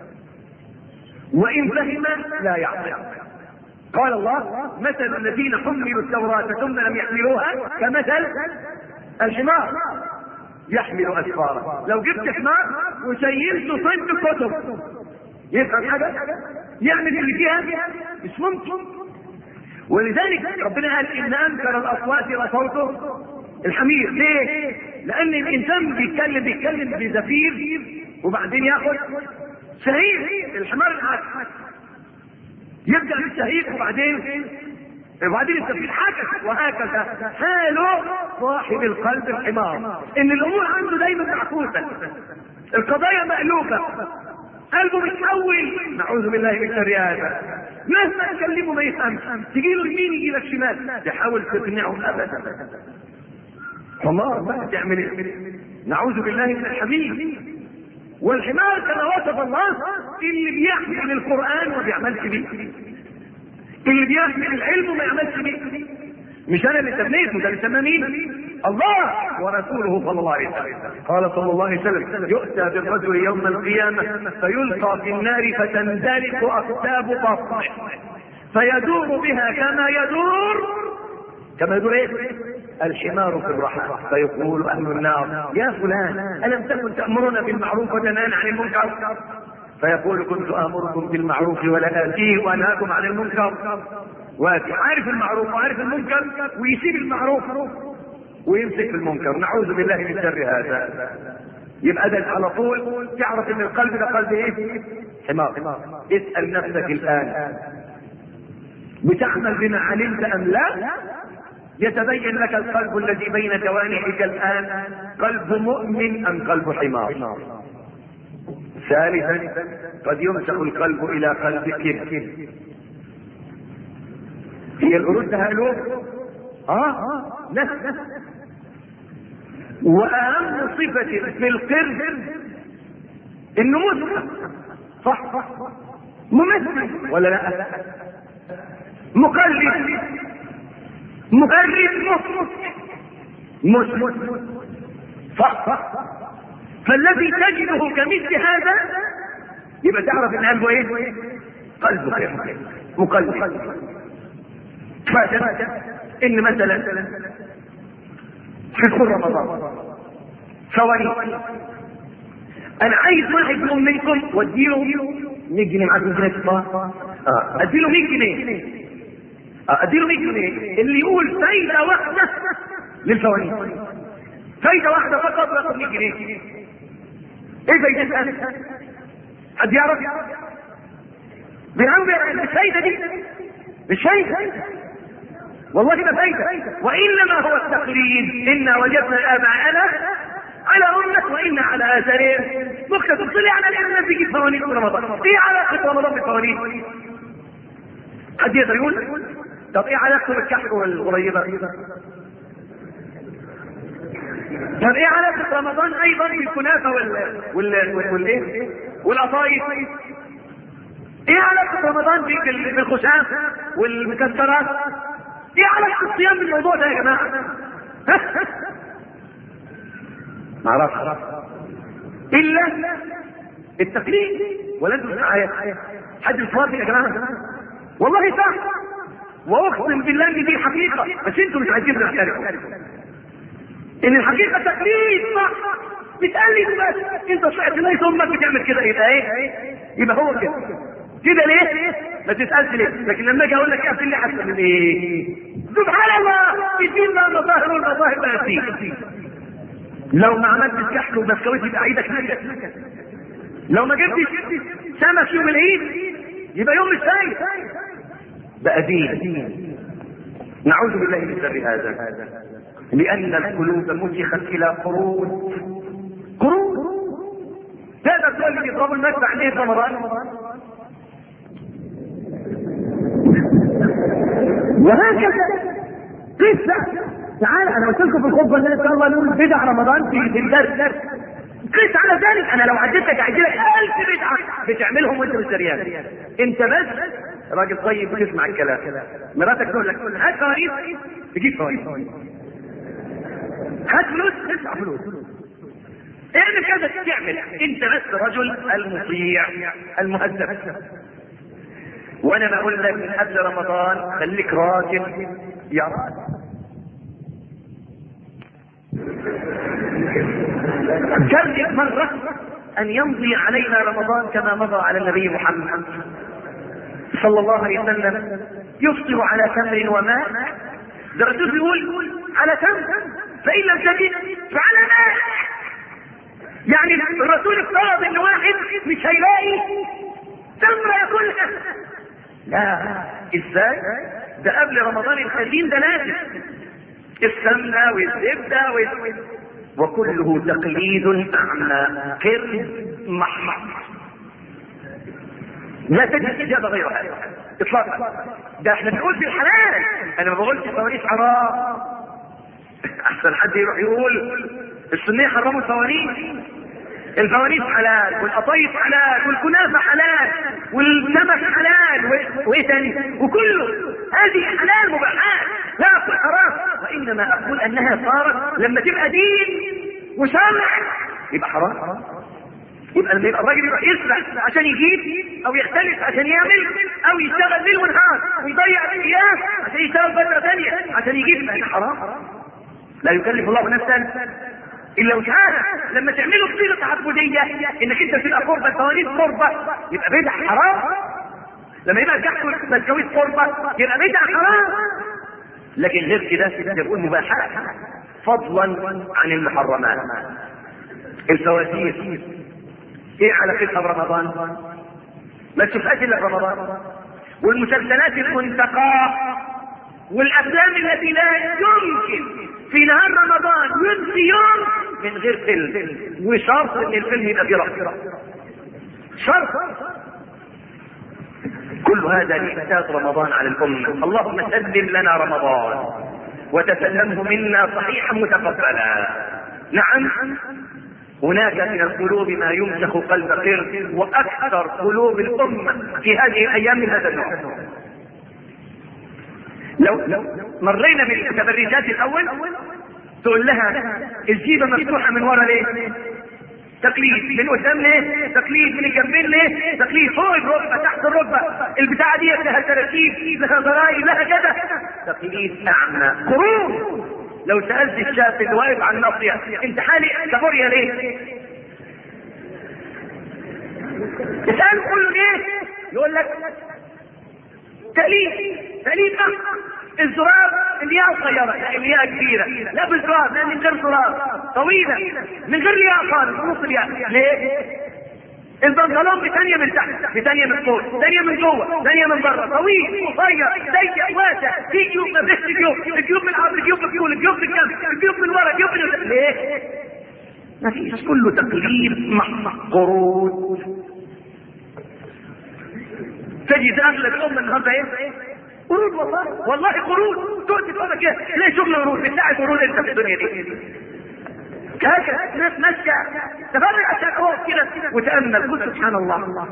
وان فهم لا يعقل. قال الله مثل الذين حملوا التوراة ثم لم يحملوها كمثل الحمار يحمل اسفارا. لو جبت حمار وشيلته صيد الكتب يفهم حاجه؟ يعمل اللي فيها؟ مش ممكن. ولذلك ربنا قال ان انكر الاصوات لصوته الحمير. ليه؟ لان الانسان بيتكلم بيتكلم بزفير وبعدين ياخد شهيق. الحمار العكس، يبدا بالشهيق وبعدين وبعدين الزفير حكس، وهكذا حاله صاحب القلب الحمار، ان الامور عنده دايما معكوسه، القضايا مقلوبه، قلبه متحول. نعوذ بالله من شر هذا. مهما تكلمه ما يفهمش، تجي له يمين يجي لك شمال، تحاول تقنعه ابدا. حمار بقى تعمل ايه؟ نعوذ بالله من الحمير. والحمار كما وصف الله اللي بيحمل القرآن وما بيعملش بيه، اللي بيحمل العلم وما يعملش بيه. مش انا اللي سميته، ده اللي سماه مين؟ الله ورسوله صلى الله عليه وسلم. قال صلى الله عليه وسلم يؤتى بالرجل يوم القيامة فيلقى في النار فتندلق اقتاب بطنه فيدور بها كما يدور كما يدور ايه؟ الحمار في الرحى. فيقول اهل النار يا فلان الم تكن تأمرنا بالمعروف وتنهانا عن المنكر؟ فيقول كنت امركم بالمعروف ولا اتيه وانهاكم عن المنكر. واتي عارف المعروف وعارف المنكر ويسيب المعروف ويمسك في المنكر. نعوذ بالله من شر هذا. يبقى ده على طول تعرف ان القلب ده قلب ايه؟ حمار. اسأل نفسك الان بتعمل بما علمت ام لا؟ يتبين لك القلب الذي بين جوانحك الان قلب مؤمن ام قلب حمار. ثالثا قد يمسك القلب الى قلب كبر. هي القرود ده قلوب اه نفس. واهم صفة في القرد انه مسلم، صح ممثل ولا لا؟ مقلد مقلد مسلم، صح. فالذي تجده كمثل هذا يبقى تعرف ان قلبه ايه؟ قلبه خير مقلد. فاجأ ان مثلا في دخول رمضان ثواني انا عايز واحد منكم واديله مية جنيه، معاك مية جنيه اه اديله مية جنيه اديله مية جنيه اللي يقول فايده واحده للفوانيس، فايده واحده فقط ياخد مية جنيه. ايه فايدتها؟ حد يعرف؟ بيعمل الفايده دي مش فايده، والله ما فايده، وانما هو التقليد. انا وجدنا اباءنا على امه وانا على اثارهم مقتدون. طلع على الناس بيجيب فوانيس في رمضان، ايه علاقه رمضان بالفوانيس؟ حد يقدر يقول؟ طب ايه علاقته بالكحك والقريبه؟ طب ايه علاقه رمضان ايضا بالكنافه وال وال والايه والقطايف؟ ايه علاقه رمضان بالخشاف والمكسرات؟ ايه علاقه الصيام بالموضوع ده يا جماعه؟ ما اعرفش الا التقليد. ولا انتم معايا؟ حد مش موافق يا جماعه؟ والله صح، واقسم بالله ان دي حقيقه، بس انتم مش عايزين تختلفوا ان الحقيقه تقليد. صح، بتقلد بس. انت طلعت لقيت امك بتعمل كده، يبقى ايه؟ يبقى هو كده. كده ليه؟ ما تسالش ليه. لكن لما اجي اقول لك ايه اللي احسن من ايه؟ سبحان الله، الدين لا مظاهر والمظاهر لا فيه. لو ما عملتش كحك وبسكويت يبقى عيدك نكد. لو ما جبتش سمك يوم العيد يبقى يوم مش سعيد. بقى دين. نعوذ بالله من شر هذا، لان القلوب مسخت الى قرود. قرود تقدر تقول لي يضربوا المدفع ليه في رمضان؟ وهكذا قصه. تعال انا قلت لكم في الخطبه ان شاء الله نقول بدع رمضان في الدرس. قيس على ذلك. انا لو عديت لك اعدي لك ألف بدعه بتعملهم وانت مش دريان. انت بس راجل طيب بتسمع الكلام. مراتك تقول لك هات فوانيس تجيب فوانيس، هات فلوس تدفع فلوس، اعمل كذا تعمل. انت بس رجل المطيع المهذب. وانا بقول لك من قبل رمضان خليك راجل يا راجل. جرب مرة أن يمضي علينا رمضان كما مضى على النبي محمد صلى الله عليه وسلم، يفطر على تمر وماء. ده الرسول بيقول على تمر، فإن لم تجد فعلى ماء. يعني الرسول افترض إن واحد مش هيلاقي تمر ياكلها. لا، ازاي؟ ده قبل رمضان الخزين ده لازم السمنة والزبدة وال... وكله تقليد أعمى قرد محمر. لا تجد إجابة غير هذا إطلاقا. ده احنا بنقول في الحلال، أنا ما بقولش فوانيس حرام. أحسن حد يروح يقول السنية حرموا الفوانيس. الفوانيس حلال، والقطايف حلال، والكنافة حلال، والسمك حلال، و... وإيه تاني؟ وكله هذه حلال مباحات، لا أقول حرام، وإنما أقول أنها صارت لما تبقى دين وشرع يبقى حرام. يبقى لما يبقى الراجل يروح يسرق عشان يجيب، أو يختلف عشان يعمل، أو يشتغل ليل ونهار ويضيع الأيام عشان يشتغل فترة ثانية عشان يجيب، يبقى حرام. لا يكلف الله نفسا إلا وسعها. لما تعملوا صيغة تعبدية إنك أنت تبقى قربة الفوانيس قربة يبقى بدع حرام. لما يبقى تحصل بسكويت قربة يبقى بدع حرام. لكن غير كده يقول مباحات فضلا عن المحرمات. الفواتير ايه علاقتها برمضان؟ ما تشوفهاش الا في رمضان. والمسلسلات المنتقاه والافلام التي لا يمكن في نهار رمضان يمضي يوم من غير فيلم، وشرط ان الفيلم يبقى فيه رقص. شرط. كل هذا لإفساد رمضان على الأمة. اللهم سلم لنا رمضان وتسلمه منا صحيحا متقبلا. نعم، هناك من القلوب ما يمسخ قلب قرد، وأكثر قلوب الأمة في هذه الأيام من هذا النوع. لو مرينا بالمتبرجات الأول تقول لها الجيبة مفتوحة من ورا ليه؟ تقليد. من قدام ليه؟ تقليد. من الجنبين ليه؟ تقليد. فوق الركبه تحت الركبه البتاعه دي لها تراتيب لها ضرائب لها كذا. تقليد اعمى قرون. لو سالت الشاب اللي واقف على الناصيه انت حالق كابوريا ليه؟ اساله قول له ليه؟ يقول لك تأليف تأليف الزرار اللي هي صغيرة اللي هي كبيرة، لا بالزرار لا من غير زرار، طويلة من غير لياء خالص، نص لياء. ليه؟ البنطلون بثانية من تحت، بثانية من فوق، ثانية من جوه، ثانية من بره، طويل قصير ضيق واسع، في جيوب ما فيش جيوب، الجيوب من العرض، الجيوب بالطول، الجيوب بالجنب، الجيوب من ورا، الجيوب من ليه؟ ما فيش، كله تقليد مع قرود. تجد اغلب الامه النهارده ايه؟ قرود، والله والله قرود. تؤتي تقول كده ليه شغل قرود؟ بتاع قرود انت في الدنيا دي. هكذا ناس ماشيه تفرج عشان اقف كده وتامل، قل سبحان الله.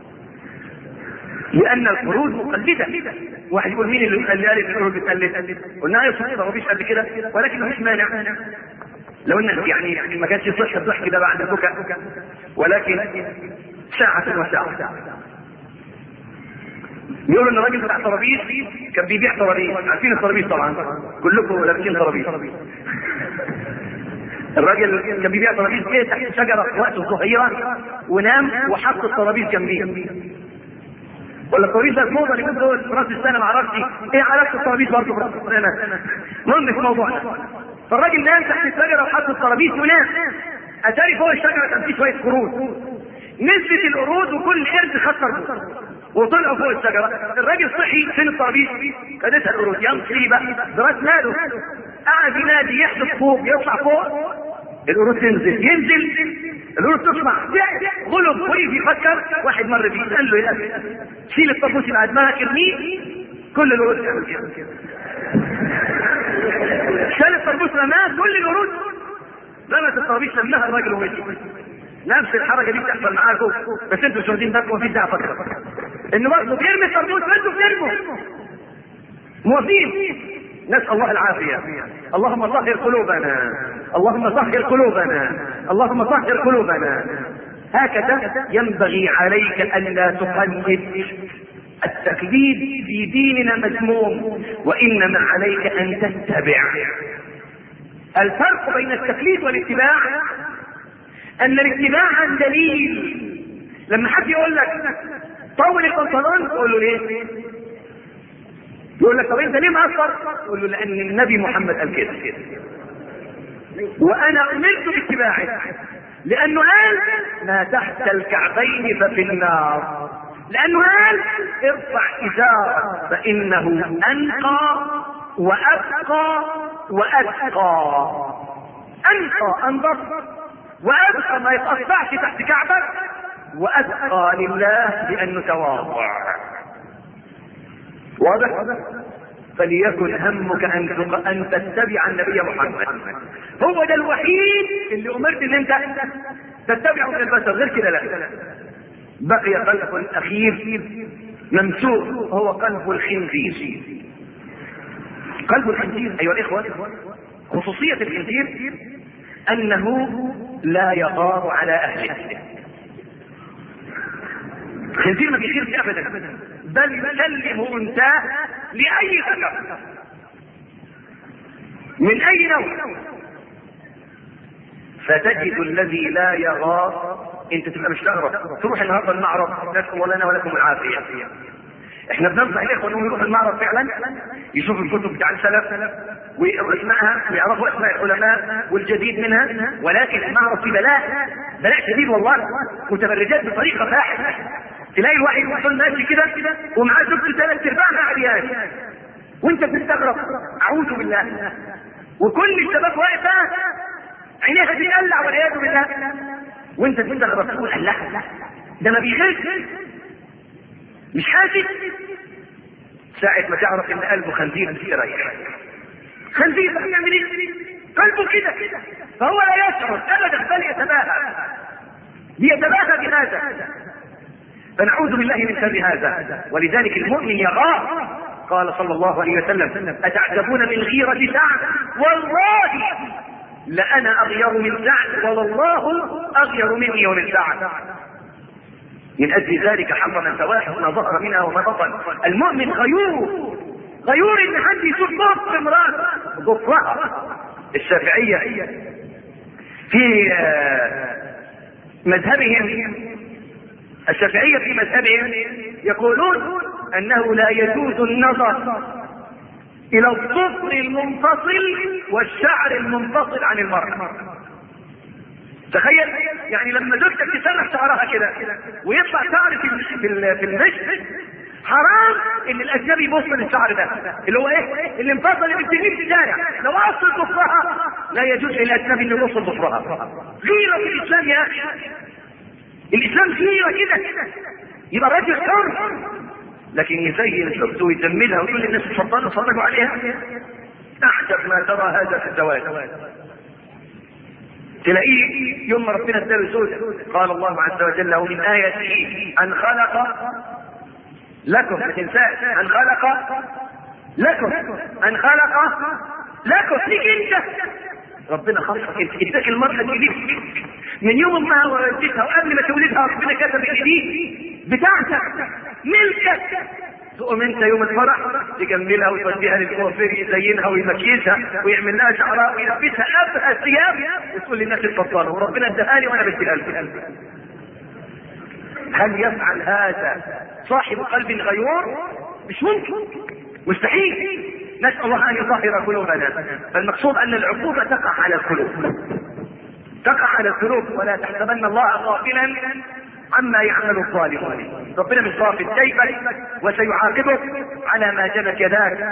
لان القرود مقلده. واحد يقول مين اللي قال لي ان القرود بتقلد؟ قلنا يا صحيح هو مفيش قبل كده، ولكن مفيش مانع لو ان يعني يعني ما كانش صح الضحك ده بعد البكاء، ولكن ساعه وساعه. يقولوا ان الراجل بتاع طرابيس كان بيبيع طرابيس، عارفين الطرابيس طبعا كلكم لابسين طرابيس. الراجل كان بيبيع طرابيس ايه تحت شجره وقت الظهيره، ونام وحط الطرابيس جنبيه. ولا الطرابيس ده موضه اللي دول في راس السنه، ما اعرفش ايه علاقه الطرابيس برضه في راس السنه، المهم في موضوعنا. فالراجل نام تحت الشجره وحط الطرابيس ونام. اتاري فوق الشجره كان في شويه قرود، نزلت القرود وكل قرد خد تربوز وطلعوا فوق الشجره. الراجل صحي، فين الطرابيس؟ خدتها القرود. يا مصيبه، براس ماله، قاعد ينادي يحدف فوق، يطلع فوق، القرود تنزل، ينزل القرود تطلع، غلب وقف يفكر. واحد مر بيه قال له يا اخي شيل الطربوس اللي على دماغك ارميه. كل القرود تعمل كده، شال الطربوس رماه، كل القرود رمت الطرابيس لمها الراجل ومشي. نفس الحركه دي بتحصل معاكم، بس انتوا مش واخدين بالكم، مفيش داعي افكر انه برضه بيرمي الطربوس وانتوا بترموا موافقين. نسال الله العافيه. اللهم طهر قلوبنا، اللهم طهر قلوبنا، اللهم طهر قلوبنا. هكذا ينبغي عليك الا تقلد. التقليد في ديننا مذموم، وانما عليك ان تتبع. الفرق بين التقليد والاتباع ان الاتباع عن دليل. لما حد يقول لك طول البنطلون تقول له ليه؟ يقول لك طب انت ليه مقصر؟ تقول له لان النبي محمد قال كده، وانا امرت باتباعه، لانه قال ما تحت الكعبين ففي النار، لانه قال ارفع ازارك فانه انقى وابقى واتقى. انقى انظر، وابقى ما يتقطعش تحت كعبك، واتقى لله لانه تواضع. واضح؟ فليكن همك ان ان تتبع النبي محمد. هو ده الوحيد اللي امرت ان انت تتبعه من البشر، غير كده لا. بقي قلب الاخير ممسوح، هو قلب الخنزير. قلب الخنزير ايها الاخوه، خصوصيه الخنزير انه لا يغار على اهله. الخنزير ما بيغيرش ابدا، بل يكلم انثاه لاي ذكر من اي نوع. فتجد الذي لا يغار، انت تبقى مستغرب تروح النهارده المعرض، نسال الله لنا ولكم العافيه. احنا بننصح الاخوه انهم يروحوا المعرض فعلا، يشوفوا الكتب بتاع السلف ويقروا اسمائها ويعرفوا اسماء العلماء والجديد منها. ولكن المعرض في بلاء بلاء شديد والله، متبرجات بطريقه فاحشه. تلاقي الواحد يوصل ماشي كده ومعاه زوجته ثلاث ارباعها عريان، وانت بتستغرب اعوذ بالله، وكل الشباب واقفه عينيها تتقلع والعياذ بالله، وانت تستغرب تقول الله ده ما بيغش، مش حاسس. ساعة ما تعرف ان قلبه خنزير تستريح. خنزير بيعمل ايه؟ قلبه كده، فهو لا يشعر ابدا بل يتباهى يتباهى بهذا. فنعوذ بالله من شر هذا. ولذلك المؤمن يغار. قال صلى الله عليه وسلم اتعجبون من غيرة سعد؟ والله لأنا أغير من سعد، والله أغير مني ومن سعد. من أجل ذلك حرم سواحل ما ظهر منها وما بطن. المؤمن غيور، غيور إن حد يشوف ضفر امرأة ضفرها. الشافعية في مذهبهم، الشافعية في مذهبهم يقولون انه لا يجوز النظر الى الظفر المنفصل والشعر المنفصل عن المرأة. تخيل يعني لما زوجتك تسرح شعرها كده ويطلع شعر في في المشط، حرام ان الاجنبي يبص للشعر ده اللي هو ايه اللي انفصل اللي بتجيب في الشارع. لو اصل ضفرها لا يجوز للاجنبي انه يبص لضفرها. غيره في الاسلام يا اخي، الاسلام غيره كده. يبقى راجل حر لكن يزين زوجته ويجملها ويقول للناس اتفضلوا اتفرجوا عليها. اعجب ما ترى هذا في الزواج. تلاقيه يوم ما ربنا اداله زوجه قال الله عز وجل ومن آياته ان خلق لكم، ما تنساش ان خلق لكم، ان خلق لكم ليك انت. ربنا خلقك انت، اداك المرأة دي من يوم ما ولدتها وقبل ما تولدها ربنا كتب الايدين بتاعتك ملكك. تقوم انت يوم الفرح تجملها وتوديها للكوافير يزينها ويمكيزها ويعمل لها شعرها ويلبسها ابهى ثياب وتقول للناس اتفضلوا وربنا اداها لي وانا بديها لكم. هل يفعل هذا صاحب قلب غيور؟ مش ممكن، مستحيل. نسأل الله ان يطهر قلوبنا. فالمقصود ان العقوبة تقع على القلوب، تقع على القلوب. ولا تحسبن الله غافلا عما يعمل الظالمون. ربنا مش غافل، كيف وسيعاقبك على ما جنت يداك.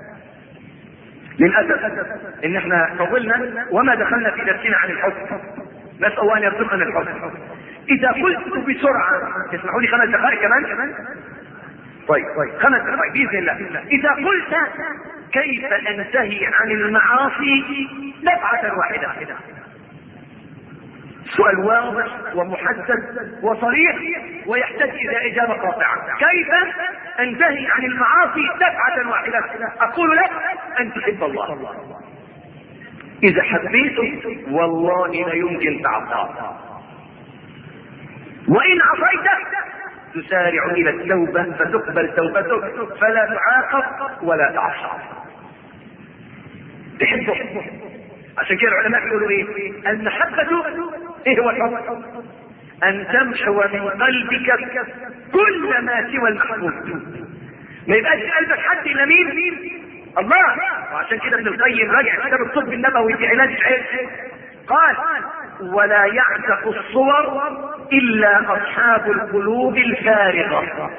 للاسف ان احنا طولنا وما دخلنا في درسنا عن الحب. نسال الله ان يرزقنا الحب. اذا قلت بسرعه، تسمحوا لي خمس دقائق كمان؟ طيب طيب خمس دقائق باذن الله. اذا قلت كيف انتهي عن المعاصي دفعه واحده، سؤال واضح ومحدد وصريح ويحتاج الى اجابه قاطعه. كيف انتهي عن المعاصي دفعه واحده؟ اقول لك ان تحب الله. اذا حبيته والله لا يمكن تعصاه، وان عصيته تسارع الى التوبه فتقبل توبتك فلا تعاقب ولا تعصى. تحبه. عشان كده العلماء يقولوا ايه؟ المحبة ايه هو الحب؟ ان تمحو من قلبك كل ما سوى المحبوب. ما يبقاش قلبك حد الا مين؟ الله. وعشان كده ابن القيم راجع كتاب الطب النبوي في علاج العلم قال ولا يعتق الصور الا اصحاب القلوب الفارغة.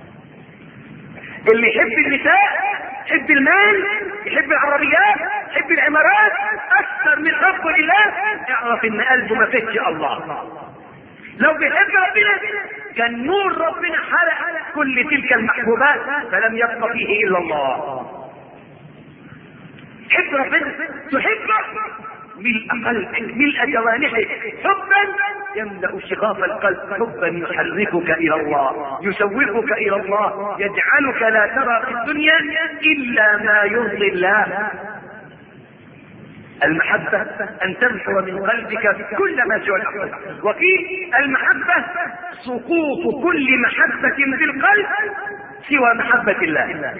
اللي يحب النساء، يحب المال، يحب العربيات، يحب العمارات اكثر من حبه لله، اعرف ان قلبه ما فيهش الله. لو بيحب ربنا كان نور ربنا حرق كل تلك المحبوبات فلم يبق فيه الا الله. تحب ربنا، تحبه ملء قلبك ملء جوانحك حبا يملأ شغاف القلب، حبا يحركك الى الله، يسوقك الى الله، يجعلك لا ترى في الدنيا الا ما يرضي الله. المحبة ان تمحو من قلبك كل ما سوى الحب. وفي المحبة سقوط كل محبة في القلب سوى محبة الله.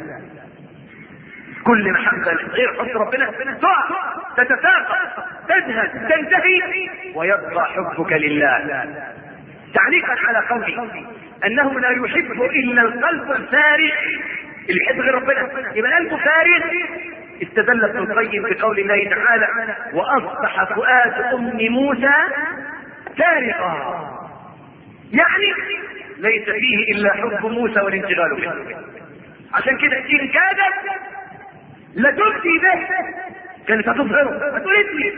كل محبة غير حب ربنا تقع، تتساقط، تذهب، تنتهي، ويبقى حبك لله. تعليقا على قولي انه لا يحب الا القلب الفارغ، اللي يحب غير ربنا يبقى قلبه فارغ. استدل ابن القيم بقول الله تعالى واصبح فؤاد ام موسى فارغا، يعني ليس فيه الا حب موسى والانشغال به. عشان كده ان كادت لتبدي به كانت هتظهره، هتقولي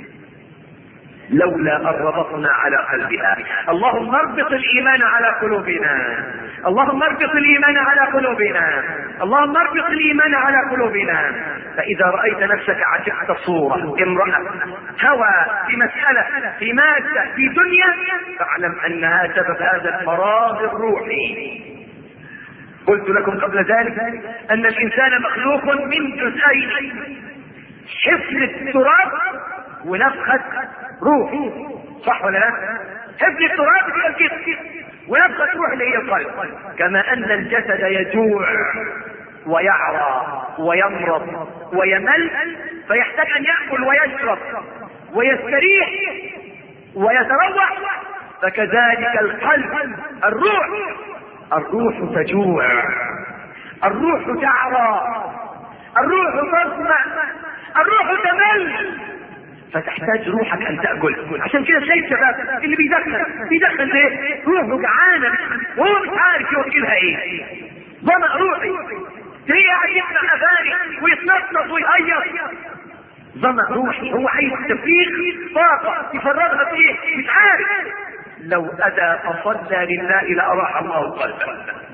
لولا ان ربطنا على قلبها. اللهم اربط الايمان على قلوبنا، اللهم اربط الايمان على قلوبنا، اللهم اربط الايمان على قلوبنا. فاذا رايت نفسك عشقت صوره امراه هوى في مساله في ماده في دنيا فاعلم انها سبب هذا الفراغ الروحي. قلت لكم قبل ذلك ان الانسان مخلوق من جزئين، حفظ التراب ونفخة روح، صح ولا لا؟ حفظ التراب هي الجسم ونفخة روح اللي هي القلب. كما ان الجسد يجوع ويعرى ويمرض ويمل فيحتاج ان يأكل ويشرب ويستريح ويتروح، فكذلك القلب الروح الروح تجوع الروح تعرى، الروح تظمأ، الروح تمل، فتحتاج روحك ان تأكل. عشان كده تلاقي الشباب اللي بيدخل بيدخل ايه؟ روحه جعانه وهو مش عارف يوكلها ايه. ظمأ روحي، تلاقيه قاعد يسمع اغاني ويتنطط ويهيص. ظمأ روحي، هو عايز تفريغ طاقه يفرغها في ايه؟ مش عارف. لو ادى فصلى لله لاراح الله قلبه،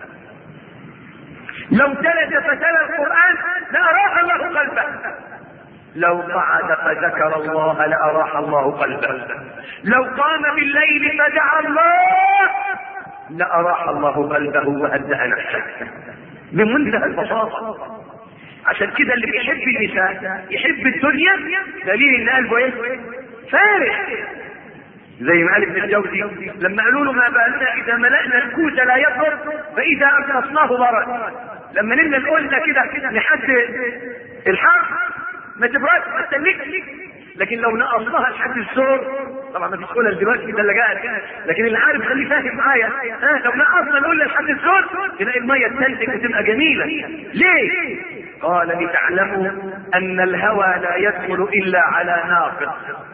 لو جلس فتلا القرآن لأراح الله قلبه، لو قعد فذكر الله لأراح الله قلبه، لو قام بالليل فدعا الله لأراح الله قلبه وهدأ نفسه بمنتهى البساطة. عشان كده اللي بيحب النساء يحب الدنيا دليل ان قلبه ايه؟ فارغ. زي ما قال ابن الجوزي لما قالوا له ما بالنا اذا ملأنا الكوز لا يبرد فاذا امتصناه برد. لما نبدا نقول كده لحد الحر ما تبردش ما تستنيش، لكن لو نقصناها لحد الزور، طبعا ما فيش قولها دلوقتي في الثلاجات، لكن اللي عارف خليه فاهم معايا، ها لو نقصنا نقول لحد الزور تلاقي الميه تنتج وتبقى جميله. ليه؟ قال لتعلموا ان الهوى لا يدخل الا على ناقص.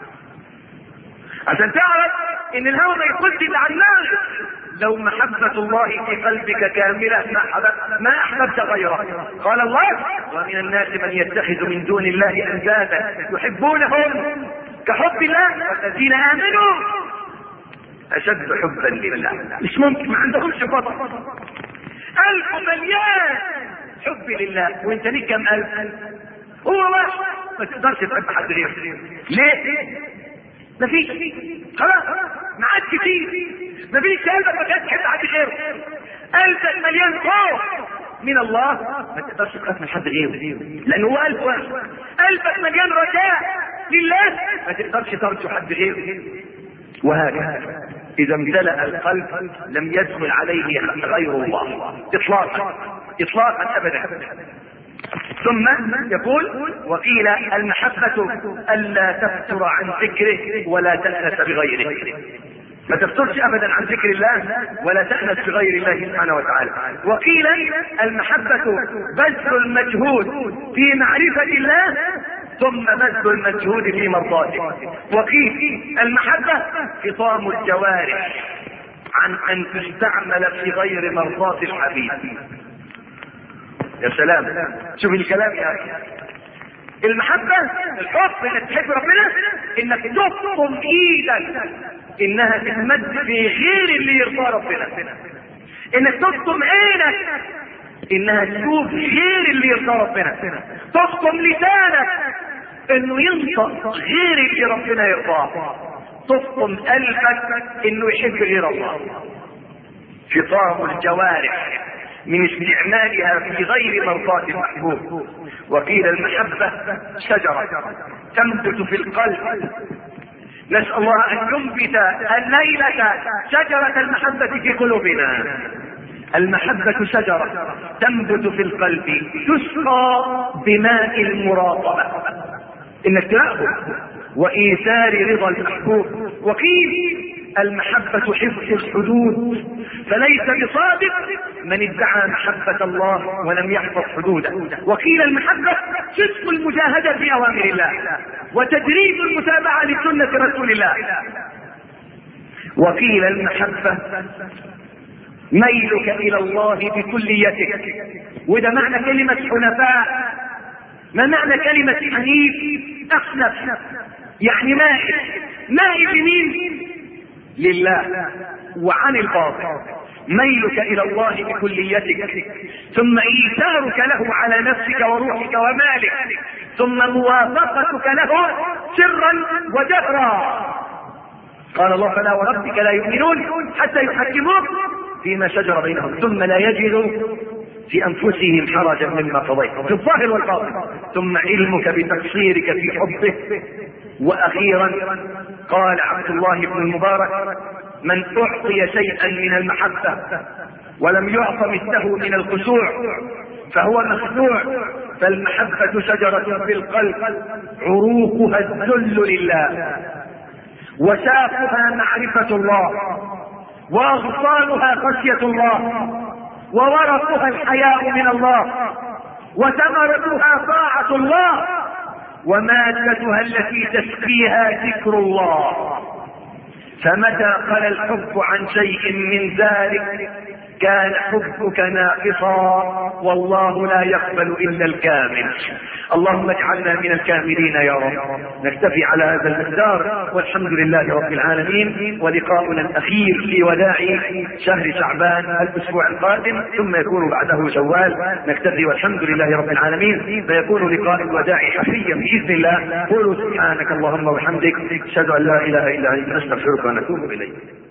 عشان تعرف ان الهوى ما يدخلش الا على الناقص. لو محبة الله في قلبك كاملة ما أحببت ما أحببت غيره. قال الله ومن الناس من يتخذ من دون الله أندادا يحبونهم كحب الله والذين آمنوا أشد حبا لله. مش ممكن، ما عندهمش فضل. ألف مليان حب لله وانت ليك كم ألف؟ هو واحد ما تقدرش تحب حد غيره. ليه؟ مفيش، خلاص ما عادش فيه، مفيش قلبك ما كانش تحب حد غيره. قلبك مليان خوف من الله ما تقدرش تخاف من حد غيره لانه هو قلب واحد. قلبك مليان رجاء لله ما تقدرش ترجو حد غيره. وهكذا اذا امتلأ القلب لم يدخل عليه غير الله اطلاقا اطلاقا ابدا. ثم يقول وقيل المحبة ألا تفتر عن ذكره ولا تأنس بغيره. ما تفترش أبدا عن ذكر الله ولا تأنس بغير الله سبحانه وتعالى. وقيل المحبة بذل المجهود في معرفة الله ثم بذل المجهود في مرضاته. وقيل المحبة خصام الجوارح عن أن تستعمل في غير مرضاة الحبيب. يا سلام، شوف الكلام يا اخي. المحبة الحب انك تحب ربنا انك تفطم ايدك انها تتمد في غير اللي يرضى ربنا، انك تفطم عينك انها تشوف غير اللي يرضى ربنا، تفطم لسانك انه ينطق غير اللي ربنا يرضاه، تفطم قلبك انه يحب غير الله. فطام الجوارح من استعمالها في غير مرضاة المحبوب. وقيل المحبة شجرة تنبت في القلب. نسأل الله أن ينبت الليلة شجرة المحبة في قلوبنا. المحبة شجرة تنبت في القلب تسقى بماء المراقبة، إنك تراقبه وإيثار رضا المحبوب. وقيل المحبة حفظ الحدود، فليس بصادق من ادعى محبة الله ولم يحفظ حدوده. وقيل المحبة صدق المجاهدة في أوامر الله وتدريب المتابعة لسنة رسول الله. وقيل المحبة ميلك إلى الله بكليتك، وده معنى كلمة حنفاء. ما معنى كلمة حنيف؟ أحنف يعني مائل. مائل لمين؟ لله وعن الباطل. ميلك الى الله بكليتك ثم ايثارك له على نفسك وروحك ومالك ثم موافقتك له سرا وجهرا. قال الله فلا وربك لا يؤمنون حتى يحكموك فيما شجر بينهم ثم لا يجدوا في انفسهم حرجا مما قضيت في الظاهر والباطن ثم علمك بتقصيرك في حبه. واخيرا قال عبد الله بن المبارك من اعطي شيئا من المحبة ولم يعط مثله من الخشوع فهو مخدوع. فالمحبة شجرة في القلب عروقها الذل لله وساقها معرفة الله واغصانها خشية الله وورثها الحياء من الله، وثمرتها طاعة الله، ومادتها التي تسقيها ذكر الله. فمتى خلا الحب عن شيء من ذلك كان حبك ناقصا، والله لا يقبل الا الكامل. اللهم اجعلنا من الكاملين يا رب. نكتفي على هذا المقدار، والحمد لله رب العالمين. ولقاؤنا الاخير في وداع شهر شعبان الاسبوع القادم، ثم يكون بعده شوال. نكتفي والحمد لله رب العالمين، فيكون لقاء الوداع حفيا باذن الله. قولوا سبحانك اللهم وبحمدك، اشهد ان لا اله الا انت، نستغفرك ونتوب اليك.